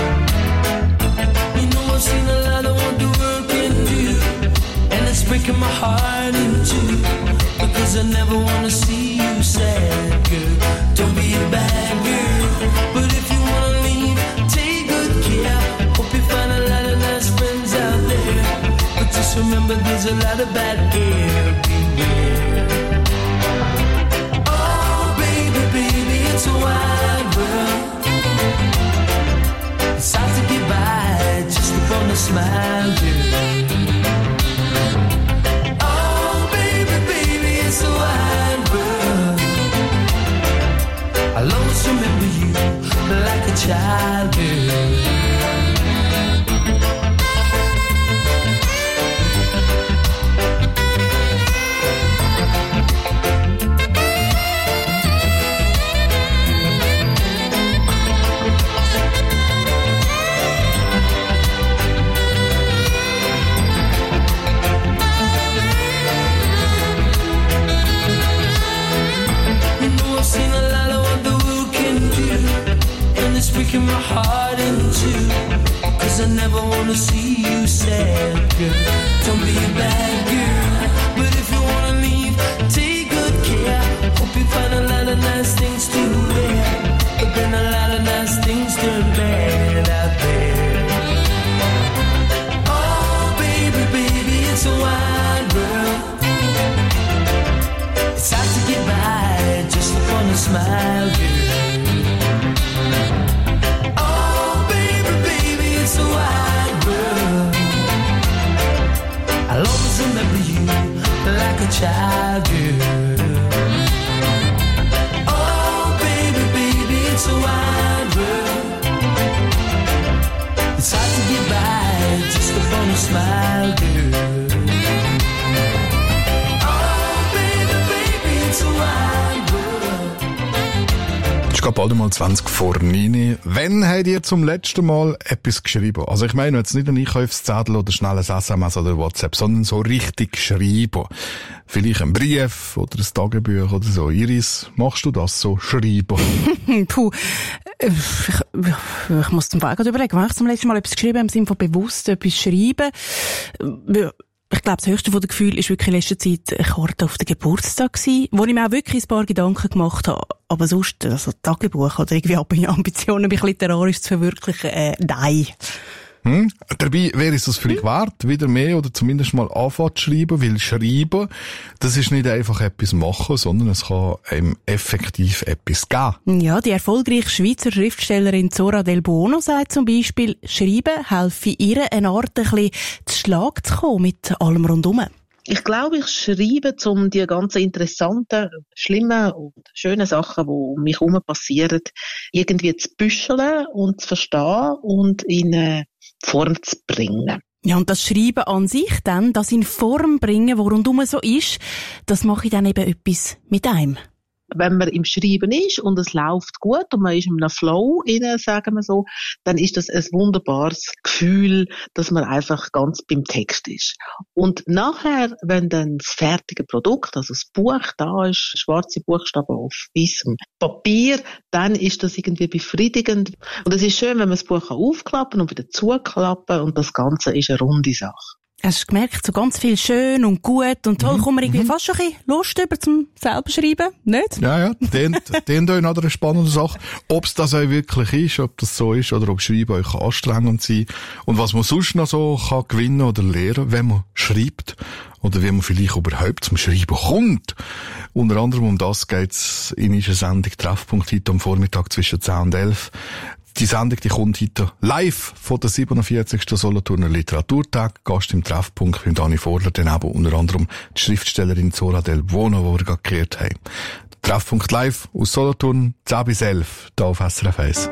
Speaker 1: You know I've seen a lot of what the world can do, and it's breaking my heart in two, because I never wanna see you sad, girl. Don't be a bad girl, but if you wanna leave, take good care. Hope you find a lot of nice friends out there, but just remember there's a lot of bad air everywhere. Oh baby, baby, it's a wide world. It's hard to get by just upon a smile, girl. Oh baby, baby, it's a wide world. I'll always remember you like a child, girl. Seen a lot of what the world can do, and it's breaking my heart in two, cause I never wanna see you sad, girl. Don't be a bad girl, but if you wanna leave, take good care. Hope you find a lot of nice things to wear, but then a lot of nice things turn bad out there. Oh baby, baby, it's a wide world. It's hard to get by just upon a smile, girl. Oh baby, baby, it's a wide world. I'll always remember you like a child, girl. Oh baby, baby, it's a wide world. It's hard to get by just upon a smile, girl.
Speaker 4: Es ist bald mal 20 vor 9. Wann habt ihr zum letzten Mal etwas geschrieben? Also ich meine jetzt nicht einen Einkaufszettel oder schnelles SMS oder WhatsApp, sondern so richtig geschrieben. Vielleicht ein Brief oder ein Tagebuch oder so. Iris, machst du das so, schreiben?
Speaker 20: Puh, ich muss zum Fall gerade überlegen, wann ich zum letzten Mal etwas geschrieben habe, im Sinne von bewusst etwas schreiben. Ich glaube, das höchste von den Gefühlen ist wirklich in letzter Zeit eine Karte auf den Geburtstag gewesen, wo ich mir auch wirklich ein paar Gedanken gemacht habe. Aber sonst, also Tagebuch oder irgendwie Ambitionen, mich literarisch zu verwirklichen, nein.
Speaker 4: Dabei wäre es das vielleicht wert, wieder mehr oder zumindest mal anfangen zu schreiben, weil schreiben, das ist nicht einfach etwas machen, sondern es kann einem effektiv etwas geben.
Speaker 20: Ja, die erfolgreiche Schweizer Schriftstellerin Zora Del Buono sagt zum Beispiel, Schreiben helfe ihr eine Art ein bisschen zu Schlag zu kommen mit allem rundum.
Speaker 3: Ich glaube, ich schreibe, um die ganzen interessanten, schlimmen und schönen Sachen, die um mich herum passieren, irgendwie zu büscheln und zu verstehen und in Form zu bringen.
Speaker 20: Ja, und das Schreiben an sich dann, das in Form bringen, wo rundum so ist, das mache ich dann eben etwas mit einem.
Speaker 3: Wenn man im Schreiben ist und es läuft gut und man ist in einem Flow inne, sagen wir so, dann ist das ein wunderbares Gefühl, dass man einfach ganz beim Text ist. Und nachher, wenn dann das fertige Produkt, also das Buch da ist, schwarze Buchstaben auf weißem Papier, dann ist das irgendwie befriedigend. Und es ist schön, wenn man das Buch aufklappen und wieder zuklappen und das Ganze ist eine runde Sache.
Speaker 20: Hast du gemerkt, so ganz viel schön und gut und toll, kommt man irgendwie fast schon ein bisschen Lust über zum selber schreiben, nicht?
Speaker 4: Ja, den euch noch eine spannende Sache. Ob es das euch wirklich ist, ob das so ist, oder ob Schreiben euch anstrengend sein und was man sonst noch so kann gewinnen oder lernen, wenn man schreibt oder wie man vielleicht überhaupt zum Schreiben kommt. Unter anderem um das geht's in unserer Sendung Treffpunkt heute am Vormittag zwischen 10 und 11. Die Sendung, die kommt heute live von der 47. Solothurner Literaturtag. Gast im Treffpunkt mit Dani Vorler, daneben unter anderem die Schriftstellerin Zora Del Buono, die wir gerade gehört haben. Treffpunkt live aus Solothurn, 10 bis 11, hier auf SRF 1.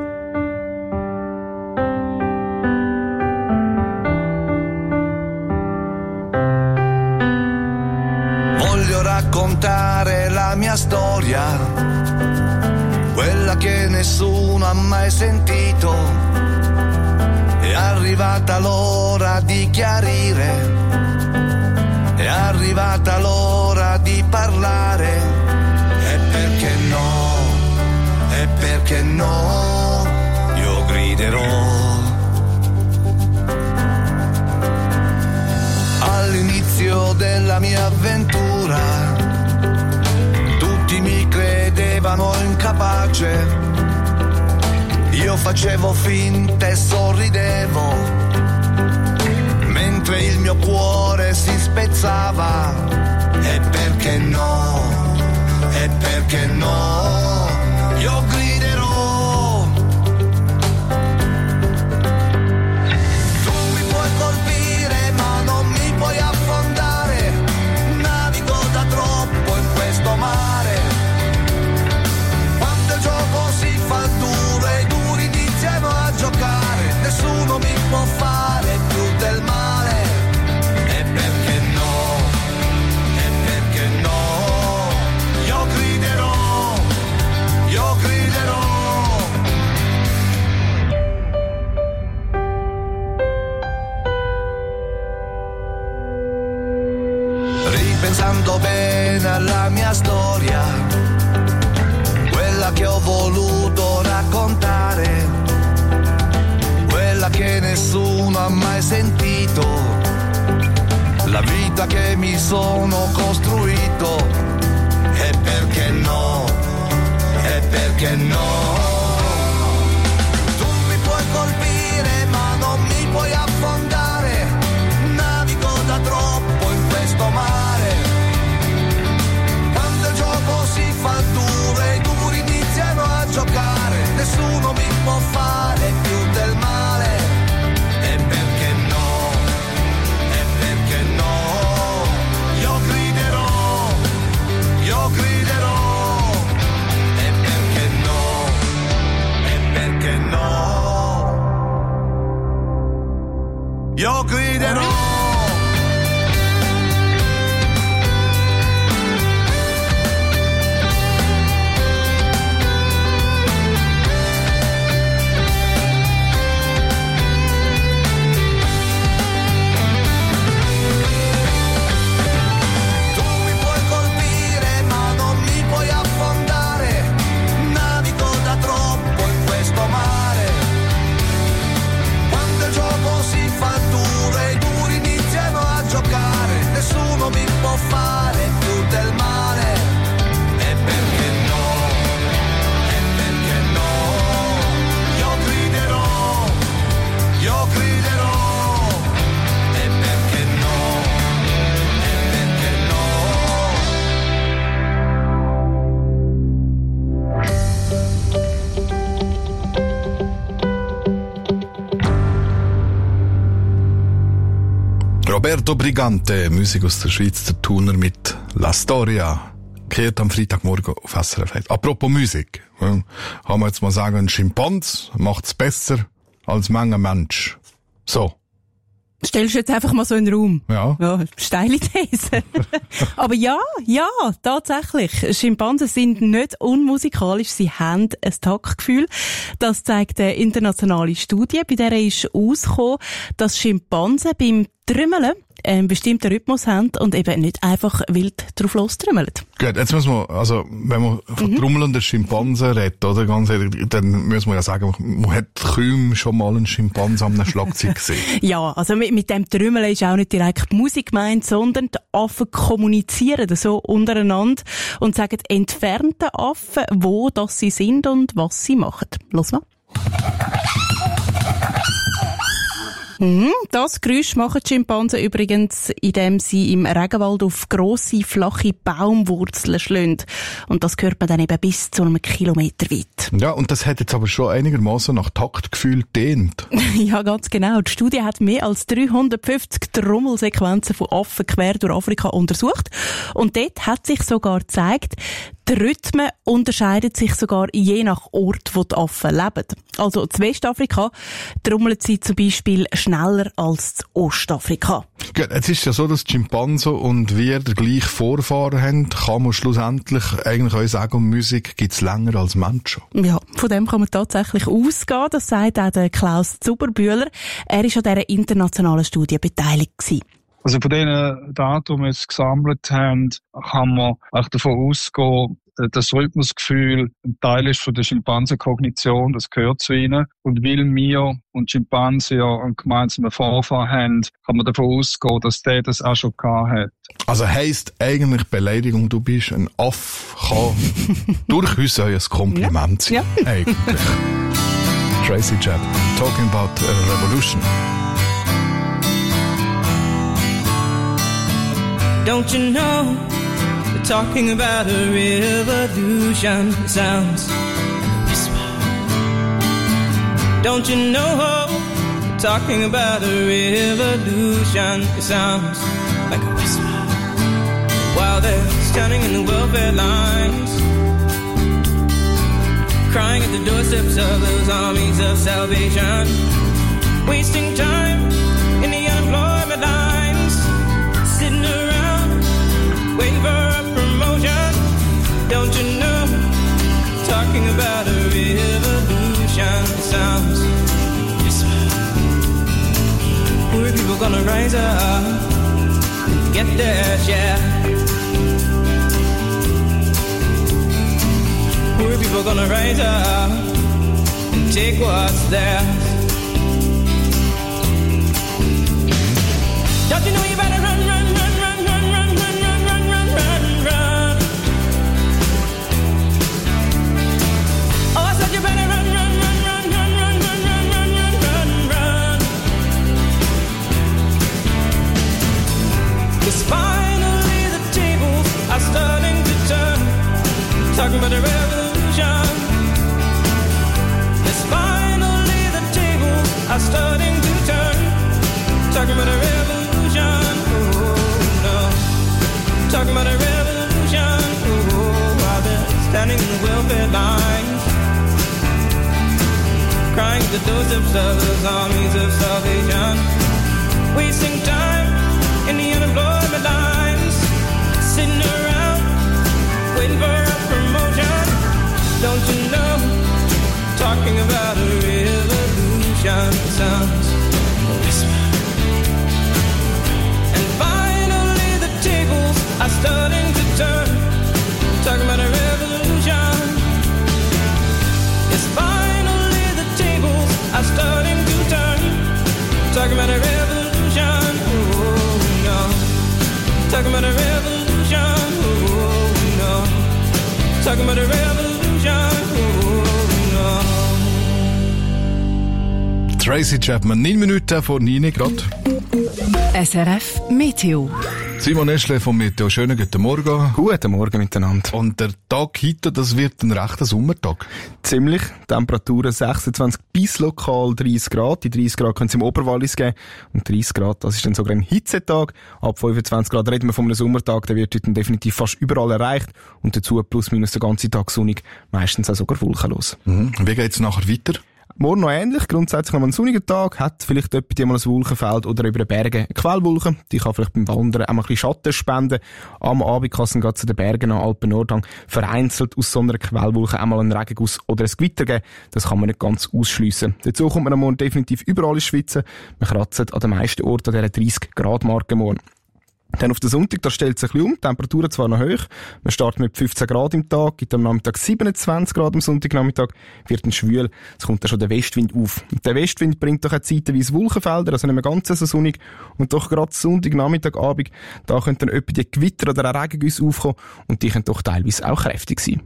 Speaker 5: Voglio raccontare la mia storia, quella che nessuno ha mai sentito. È arrivata l'ora di chiarire, è arrivata l'ora di parlare. E perché no, io griderò. All'inizio della mia avventura tutti mi credevano incapace, io facevo finta e sorridevo, mentre il mio cuore si spezzava. E perché no, io griderò. Tu mi puoi colpire ma non mi puoi affondare, navigo da troppo in questo mare. Quando il gioco si fa duro e i duri iniziano a giocare, nessuno mi può fare più del male. E perché no, io griderò. Ripensando bene alla mia storia, quella che ho voluto raccontare, quella che nessuno ha mai sentito, la vita che mi sono costruito. E perché no, tu mi puoi colpire ma non mi puoi affondare, navigo da troppo in questo mare. Quando il gioco si fa duro e i duri iniziano a giocare, nessuno mi può fare più del male. E perché no, io griderò. E perché no, io griderò. Fare più del male. E perché no, io griderò. E perché no,
Speaker 4: Roberto Brigante, Musik aus der Schweiz, der Thuner mit La Storia, gehört am Freitagmorgen auf SRF 1. Apropos Musik, haben wir jetzt mal sagen, ein Schimpans macht's besser als mancher Mensch. So.
Speaker 20: Stellst du jetzt einfach mal so in den Raum?
Speaker 4: Ja.
Speaker 20: Steile These. Aber ja, tatsächlich. Schimpansen sind nicht unmusikalisch, sie haben ein Taktgefühl. Das zeigt eine internationale Studie, bei der ist herausgekommen, dass Schimpansen beim Trümmeln einen bestimmten Rhythmus haben und eben nicht einfach wild drauf lostrümmeln.
Speaker 4: Gut, jetzt muss man, also, wenn man von trommelnden Schimpansen redet, oder, ganz ehrlich, dann muss man ja sagen, man hat kaum schon mal einen Schimpansen am Schlagzeug gesehen.
Speaker 20: Ja, also mit dem Trümmeln ist auch nicht direkt Musik gemeint, sondern die Affen kommunizieren so untereinander und sagen entfernten Affen, wo das sie sind und was sie machen. Los mal. Das Geräusch machen die Schimpansen übrigens, indem sie im Regenwald auf grosse, flache Baumwurzeln schlagen. Und das hört man dann eben bis zu einem Kilometer weit.
Speaker 4: Ja, und das hat jetzt aber schon einigermaßen nach Taktgefühl gedehnt.
Speaker 20: Ja, ganz genau. Die Studie hat mehr als 350 Trommelsequenzen von Affen quer durch Afrika untersucht. Und dort hat sich sogar gezeigt, die Rhythmen unterscheiden sich sogar je nach Ort, wo die Affen leben. Also in Westafrika trommeln sie zum Beispiel schneller als in Ostafrika.
Speaker 4: Gut, jetzt ist ja so, dass die Schimpansen und wir den gleichen Vorfahren haben. Kann man schlussendlich eigentlich auch sagen, Musik gibt's länger als Menschen.
Speaker 20: Ja, von dem kann man tatsächlich ausgehen. Das sagt auch der Klaus Zuberbühler. Er war an dieser internationalen Studie beteiligt gewesen.
Speaker 6: Also von den Daten, die wir jetzt gesammelt haben, kann man auch davon ausgehen, dass das Rhythmusgefühl ein Teil ist von der Schimpansenkognition, das gehört zu ihnen. Und weil wir und Schimpansen ja einen gemeinsamen Vorfahren haben, kann man davon ausgehen, dass der das auch schon gehabt hat.
Speaker 4: Also heisst eigentlich Beleidigung, du bist ein Aff, kann durchaus ein Kompliment sein. Ja. Eigentlich. Tracy Chapman, talking about a revolution.
Speaker 7: Don't you know, they're talking about a revolution. It sounds like a whisper. Don't you know, they're talking about a revolution. It sounds like a whisper. While they're standing in the welfare lines, crying at the doorsteps of those armies of salvation, wasting time in the unemployment lines, sitting around waiting for a promotion. Don't you know, talking about a revolution sounds whisper. Poor people gonna rise up and get their share. Poor people gonna rise up and take what's theirs. Don't you know you better run, run, run, run, run, run, run, run, run, run, run, run. Oh, I said you better run, run, run, run, run, run, run, run, run, run, run, run. 'Cause finally the tables are starting to turn. Talking about a revolution. Yes, finally the tables are starting to turn. Talking about a revolution. Oh no. Talking about a revolution. Oh, while they're standing in the welfare lines, crying at the doorsteps of those armies of salvation, wasting time in the unemployment lines, sitting around waiting for a promotion. Don't you know, talking about a revolution sounds a whisper. And finally the tables are starting to turn. Talking about a revolution. Yes, finally the tables are starting to turn. Talking about a revolution. Oh no. Talking about a revolution. Oh no. Talking about a revolution. Oh no.
Speaker 4: Tracy Chapman, 9 Minuten vor 9 Grad.
Speaker 17: SRF Meteo.
Speaker 4: Simon Eschle vom Meteo, schönen guten Morgen.
Speaker 11: Guten Morgen miteinander.
Speaker 4: Und der Tag heute, das wird ein rechter Sommertag.
Speaker 11: Ziemlich. Temperaturen 26 bis lokal 30 Grad. Die 30 Grad können es im Oberwallis geben. Und 30 Grad, das ist dann sogar ein Hitzetag. Ab 25 Grad reden wir von einem Sommertag. Der wird heute definitiv fast überall erreicht. Und dazu plus minus den ganzen Tag sonnig. Meistens auch sogar wolkenlos.
Speaker 4: Wie geht's nachher weiter?
Speaker 11: Morgen noch ähnlich. Grundsätzlich noch mal ein sonniger Tag. Hat vielleicht jemand mal ein Wolkenfeld oder über den Bergen eine Quellwolke. Die kann vielleicht beim Wandern auch mal ein bisschen Schatten spenden. Am Abend kann es dann zu den Bergen am Alpen-Nordhang vereinzelt aus so einer Quellwolke einmal einen Regenguss oder ein Gewitter geben. Das kann man nicht ganz ausschliessen. Dazu kommt man am Morgen definitiv überall in Schwitzen. Man kratzt an den meisten Orten an dieser 30-Grad-Marke morgen. Dann auf den Sonntag, da stellt sich ein bisschen um. Die Temperaturen zwar noch hoch. Man startet mit 15 Grad im Tag, gibt am Nachmittag 27 Grad am Sonntagnachmittag, wird dann schwül. Es kommt dann schon der Westwind auf. Und der Westwind bringt doch auch zeitweise Wolkenfelder, also nicht mehr ganz so sonnig. Und doch gerade Sonntagnachmittag, Abend, da können dann etwa die Gewitter oder auch Regengüsse aufkommen. Und die können doch teilweise auch kräftig sein.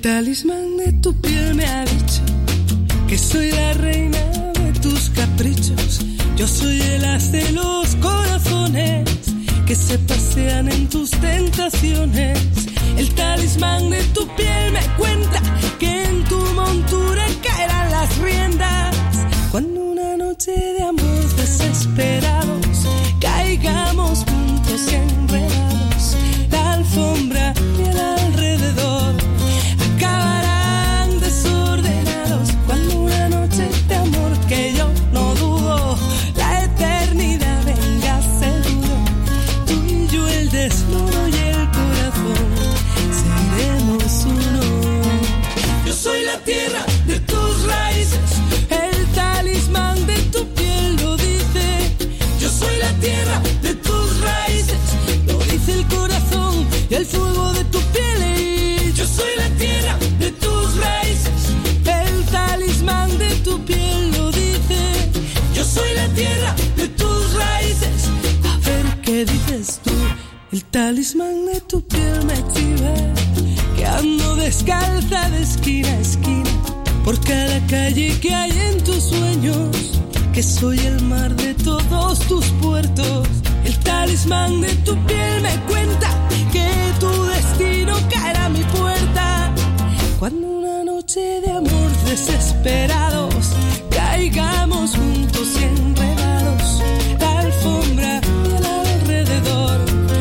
Speaker 2: talismán de tu piel me ha dicho que soy la reina de tus caprichos. Yo soy el as de los corazones que se pasean en tus tentaciones. El talismán de tu piel me cuenta que en tu montura caerán las riendas. Cuando una noche de amor desesperados caigamos juntos y enredados, la alfombra y el alrededor acabarán desordenados. Cuando una noche de amor que yo no dudo, la eternidad venga seguro, tú y yo el desnudo y el corazón seremos uno. Yo soy la tierra de tus raíces, el talismán de tu piel lo dice. Yo soy la tierra de tus raíces, lo dice el corazón y el fuego de tu piel. Yo soy la tierra de tus raíces, el talismán de tu piel lo dice. Yo soy la tierra de tus raíces. A ver qué dices tú. El talismán de tu piel me chiva que ando descalza de esquina a esquina por cada calle que hay en tus sueños, que soy el mar de todos tus puertos. El talismán de tu piel me cuenta que tu destino caerá a mi puerta. Cuando una noche de amor desesperados caigamos juntos y enredados, la alfombra y el alrededor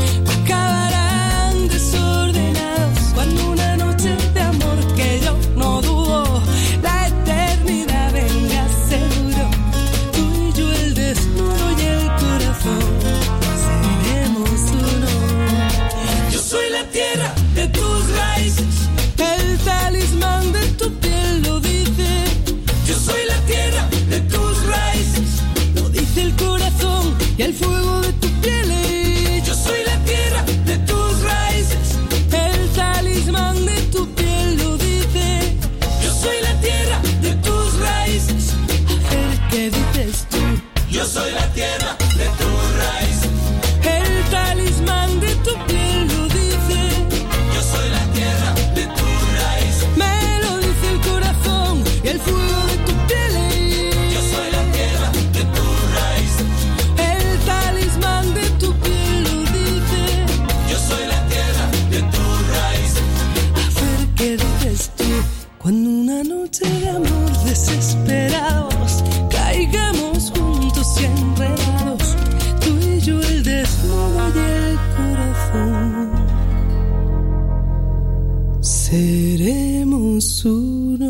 Speaker 2: acabarán desordenados. Cuando una noche de amor que yo no dudo, la eternidad venga seguro, tú y yo el desnudo y el corazón seremos uno. Yo soy la tierra de tus raíces, el talismán de tu piel lo dice. Yo soy la tierra de tus raíces, lo dice el corazón y el fuego de tu piel. Yo soy la tierra de tus raíces, el talismán de tu piel lo dice. Yo soy la tierra de tus raíces. A ver qué dices tú. Yo soy la tierra de tus raíces, el talismán de tu piel lo dice. Yo soy la tierra de tus raíces, me lo dice el corazón y el fuego de tu piel. Yo soy la tierra de tus raíces, el talismán de tu piel lo dice. Yo soy la tierra de tus raíces. A ver qué dices tú. Cuando una noche de amor desesperados caigamos juntos y enredados, tú y yo el desnudo y el corazón seremos uno.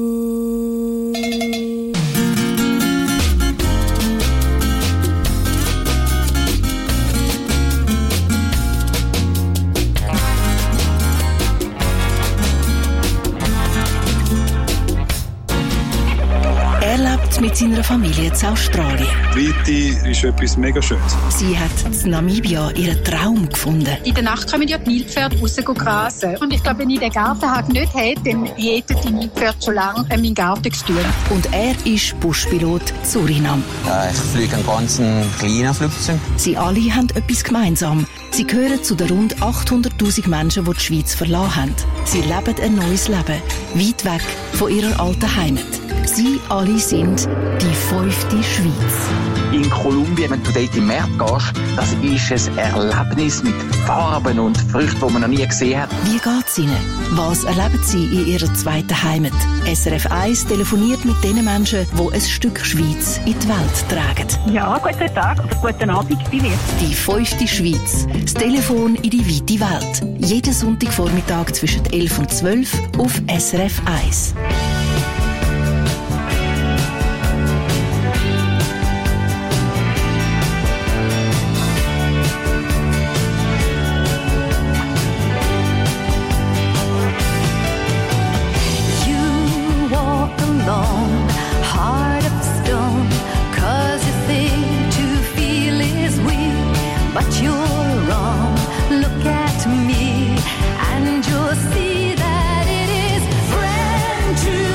Speaker 8: Er lebt mit seiner Familie in Australien.
Speaker 9: Weite ist etwas mega Schönes.
Speaker 8: Sie hat in Namibia ihren Traum gefunden.
Speaker 13: In der Nacht kommen ja die Nilpferde raus grasen. Und ich glaube, wenn ich den Gartenhag nicht hätte, dann hätten die Nilpferde schon lange meinen Garten gestürmt.
Speaker 8: Und er ist Buschpilot in Suriname.
Speaker 25: Ich fliege einen ganz kleinen Flugzeug.
Speaker 8: Sie alle haben etwas gemeinsam. Sie gehören zu den rund 800'000 Menschen, die die Schweiz verlassen haben. Sie leben ein neues Leben, weit weg von ihrer alten Heimat. Sie alle sind die 5. Schweiz.
Speaker 26: In Kolumbien, wenn du dort im März gehst, das ist ein Erlebnis mit Farben und Früchten, die man noch nie gesehen hat.
Speaker 8: Wie geht's Ihnen? Was erleben Sie in Ihrer zweiten Heimat? SRF 1 telefoniert mit den Menschen, die ein Stück Schweiz in die Welt tragen.
Speaker 27: Ja, guten Tag oder guten Abend bei mir.
Speaker 8: Die 5. Schweiz. Das Telefon in die weite Welt. Jeden Sonntagvormittag zwischen 11 und 12 auf SRF 1.
Speaker 28: But you're wrong. Look at me, and you'll see that it is friend to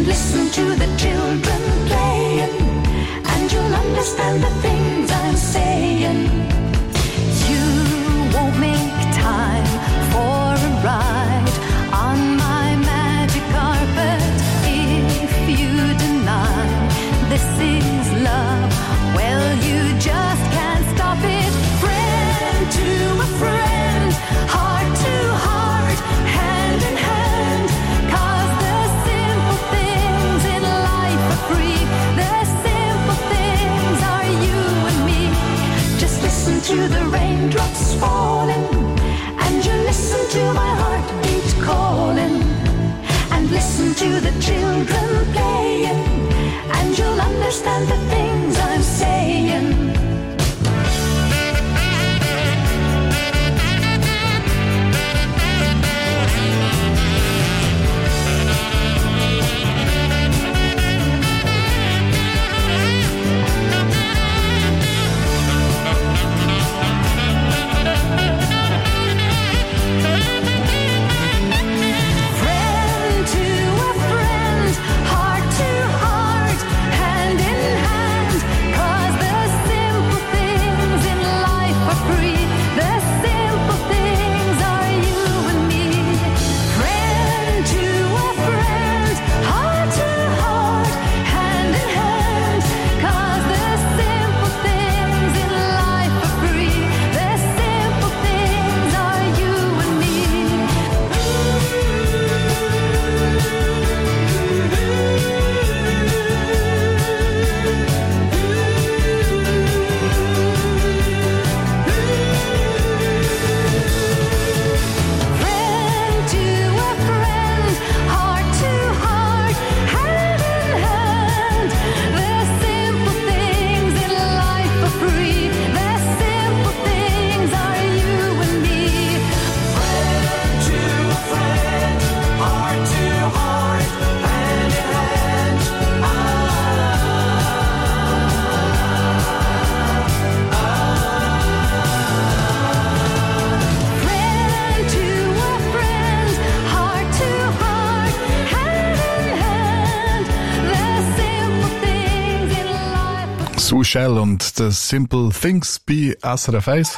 Speaker 28: and listen to the children playing, and you'll understand the things I'm saying. You won't make time for a ride on my magic carpet if you deny this is love. Well, you just can't stop it. Friend to a friend, heart to heart, hand in hand. 'Cause the simple things in life are free. The simple things are you and me. Just listen to the raindrops falling, and you listen to my heartbeat calling. And listen to the children playing, and you'll understand the things I'm saying. Friend to a friend, heart to heart, hand in hand. 'Cause the simple things in life are free. The simple things are you and me. Friend to a friend, heart to heart, hand in hand. 'Cause the simple things in life are free. The simple things are you and me. Friend to a friend, heart to heart, hand in hand. The simple things in life are free. The simple things are you and me. Friend to a friend, heart to heart, hand in hand. Friend to a friend, heart to heart, hand in hand. The simple things in life.
Speaker 4: Sue Shell und The Simple Things bei SRF 1.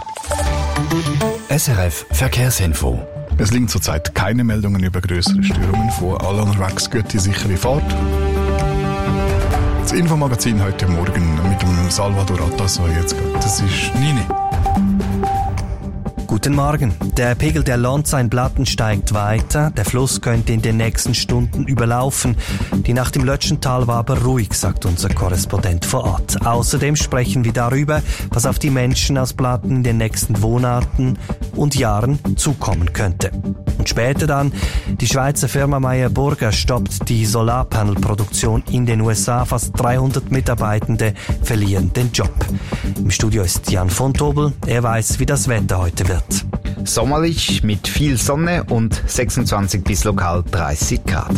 Speaker 23: SRF Verkehrsinfo.
Speaker 4: Es liegen zurzeit keine Meldungen über größere Störungen vor. Alle unterwegs, gute, sichere Fahrt. Das Infomagazin heute Morgen mit dem Salvador Attaso jetzt gerade. Das ist Nini.
Speaker 12: Guten Morgen. Der Pegel der Lonza in Blatten steigt weiter. Der Fluss könnte in den nächsten Stunden überlaufen. Die Nacht im Lötschental war aber ruhig, sagt unser Korrespondent vor Ort. Außerdem sprechen wir darüber, was auf die Menschen aus Blatten in den nächsten Monaten und Jahren zukommen könnte. Und später dann, die Schweizer Firma Meyer Burger stoppt die Solarpanelproduktion in den USA. Fast 300 Mitarbeitende verlieren den Job. Im Studio ist Jan von Tobel. Er weiß, wie das Wetter heute wird.
Speaker 14: Sommerlich mit viel Sonne und 26 bis lokal 30 Grad.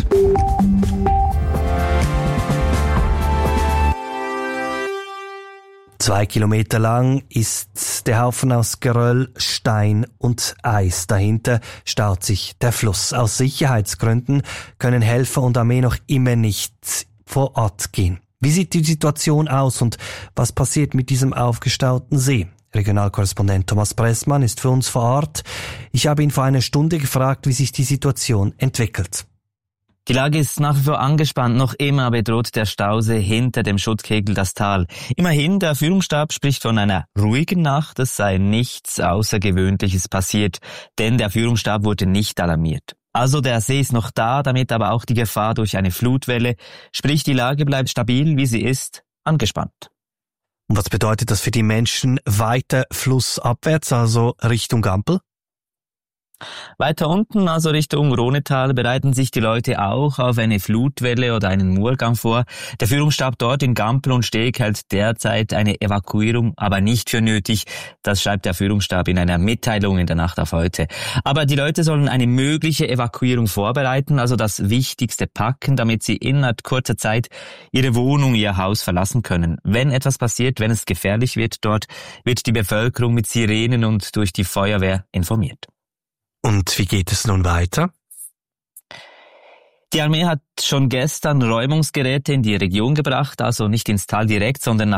Speaker 12: Zwei Kilometer lang ist der Haufen aus Geröll, Stein und Eis. Dahinter staut sich der Fluss. Aus Sicherheitsgründen können Helfer und Armee noch immer nicht vor Ort gehen. Wie sieht die Situation aus und was passiert mit diesem aufgestauten See? Regionalkorrespondent Thomas Pressmann ist für uns vor Ort. Ich habe ihn vor einer Stunde gefragt, wie sich die Situation entwickelt.
Speaker 15: Die Lage ist nach wie vor angespannt. Noch immer bedroht der Stausee hinter dem Schuttkegel das Tal. Immerhin, der Führungsstab spricht von einer ruhigen Nacht. Es sei nichts Außergewöhnliches passiert, denn der Führungsstab wurde nicht alarmiert. Also der See ist noch da, damit aber auch die Gefahr durch eine Flutwelle. Sprich, die Lage bleibt stabil, wie sie ist, angespannt.
Speaker 12: Und was bedeutet das für die Menschen weiter flussabwärts, also Richtung Gampel?
Speaker 15: Weiter unten, also Richtung Rhonetal, bereiten sich die Leute auch auf eine Flutwelle oder einen Murgang vor. Der Führungsstab dort in Gampel und Steg hält derzeit eine Evakuierung, aber nicht für nötig. Das schreibt der Führungsstab in einer Mitteilung in der Nacht auf heute. Aber die Leute sollen eine mögliche Evakuierung vorbereiten, also das Wichtigste packen, damit sie innerhalb kurzer Zeit ihre Wohnung, ihr Haus verlassen können. Wenn etwas passiert, wenn es gefährlich wird dort, wird die Bevölkerung mit Sirenen und durch die Feuerwehr informiert.
Speaker 12: Und wie geht es nun weiter?
Speaker 15: Die Armee hat schon gestern Räumungsgeräte in die Region gebracht, also nicht ins Tal direkt, sondern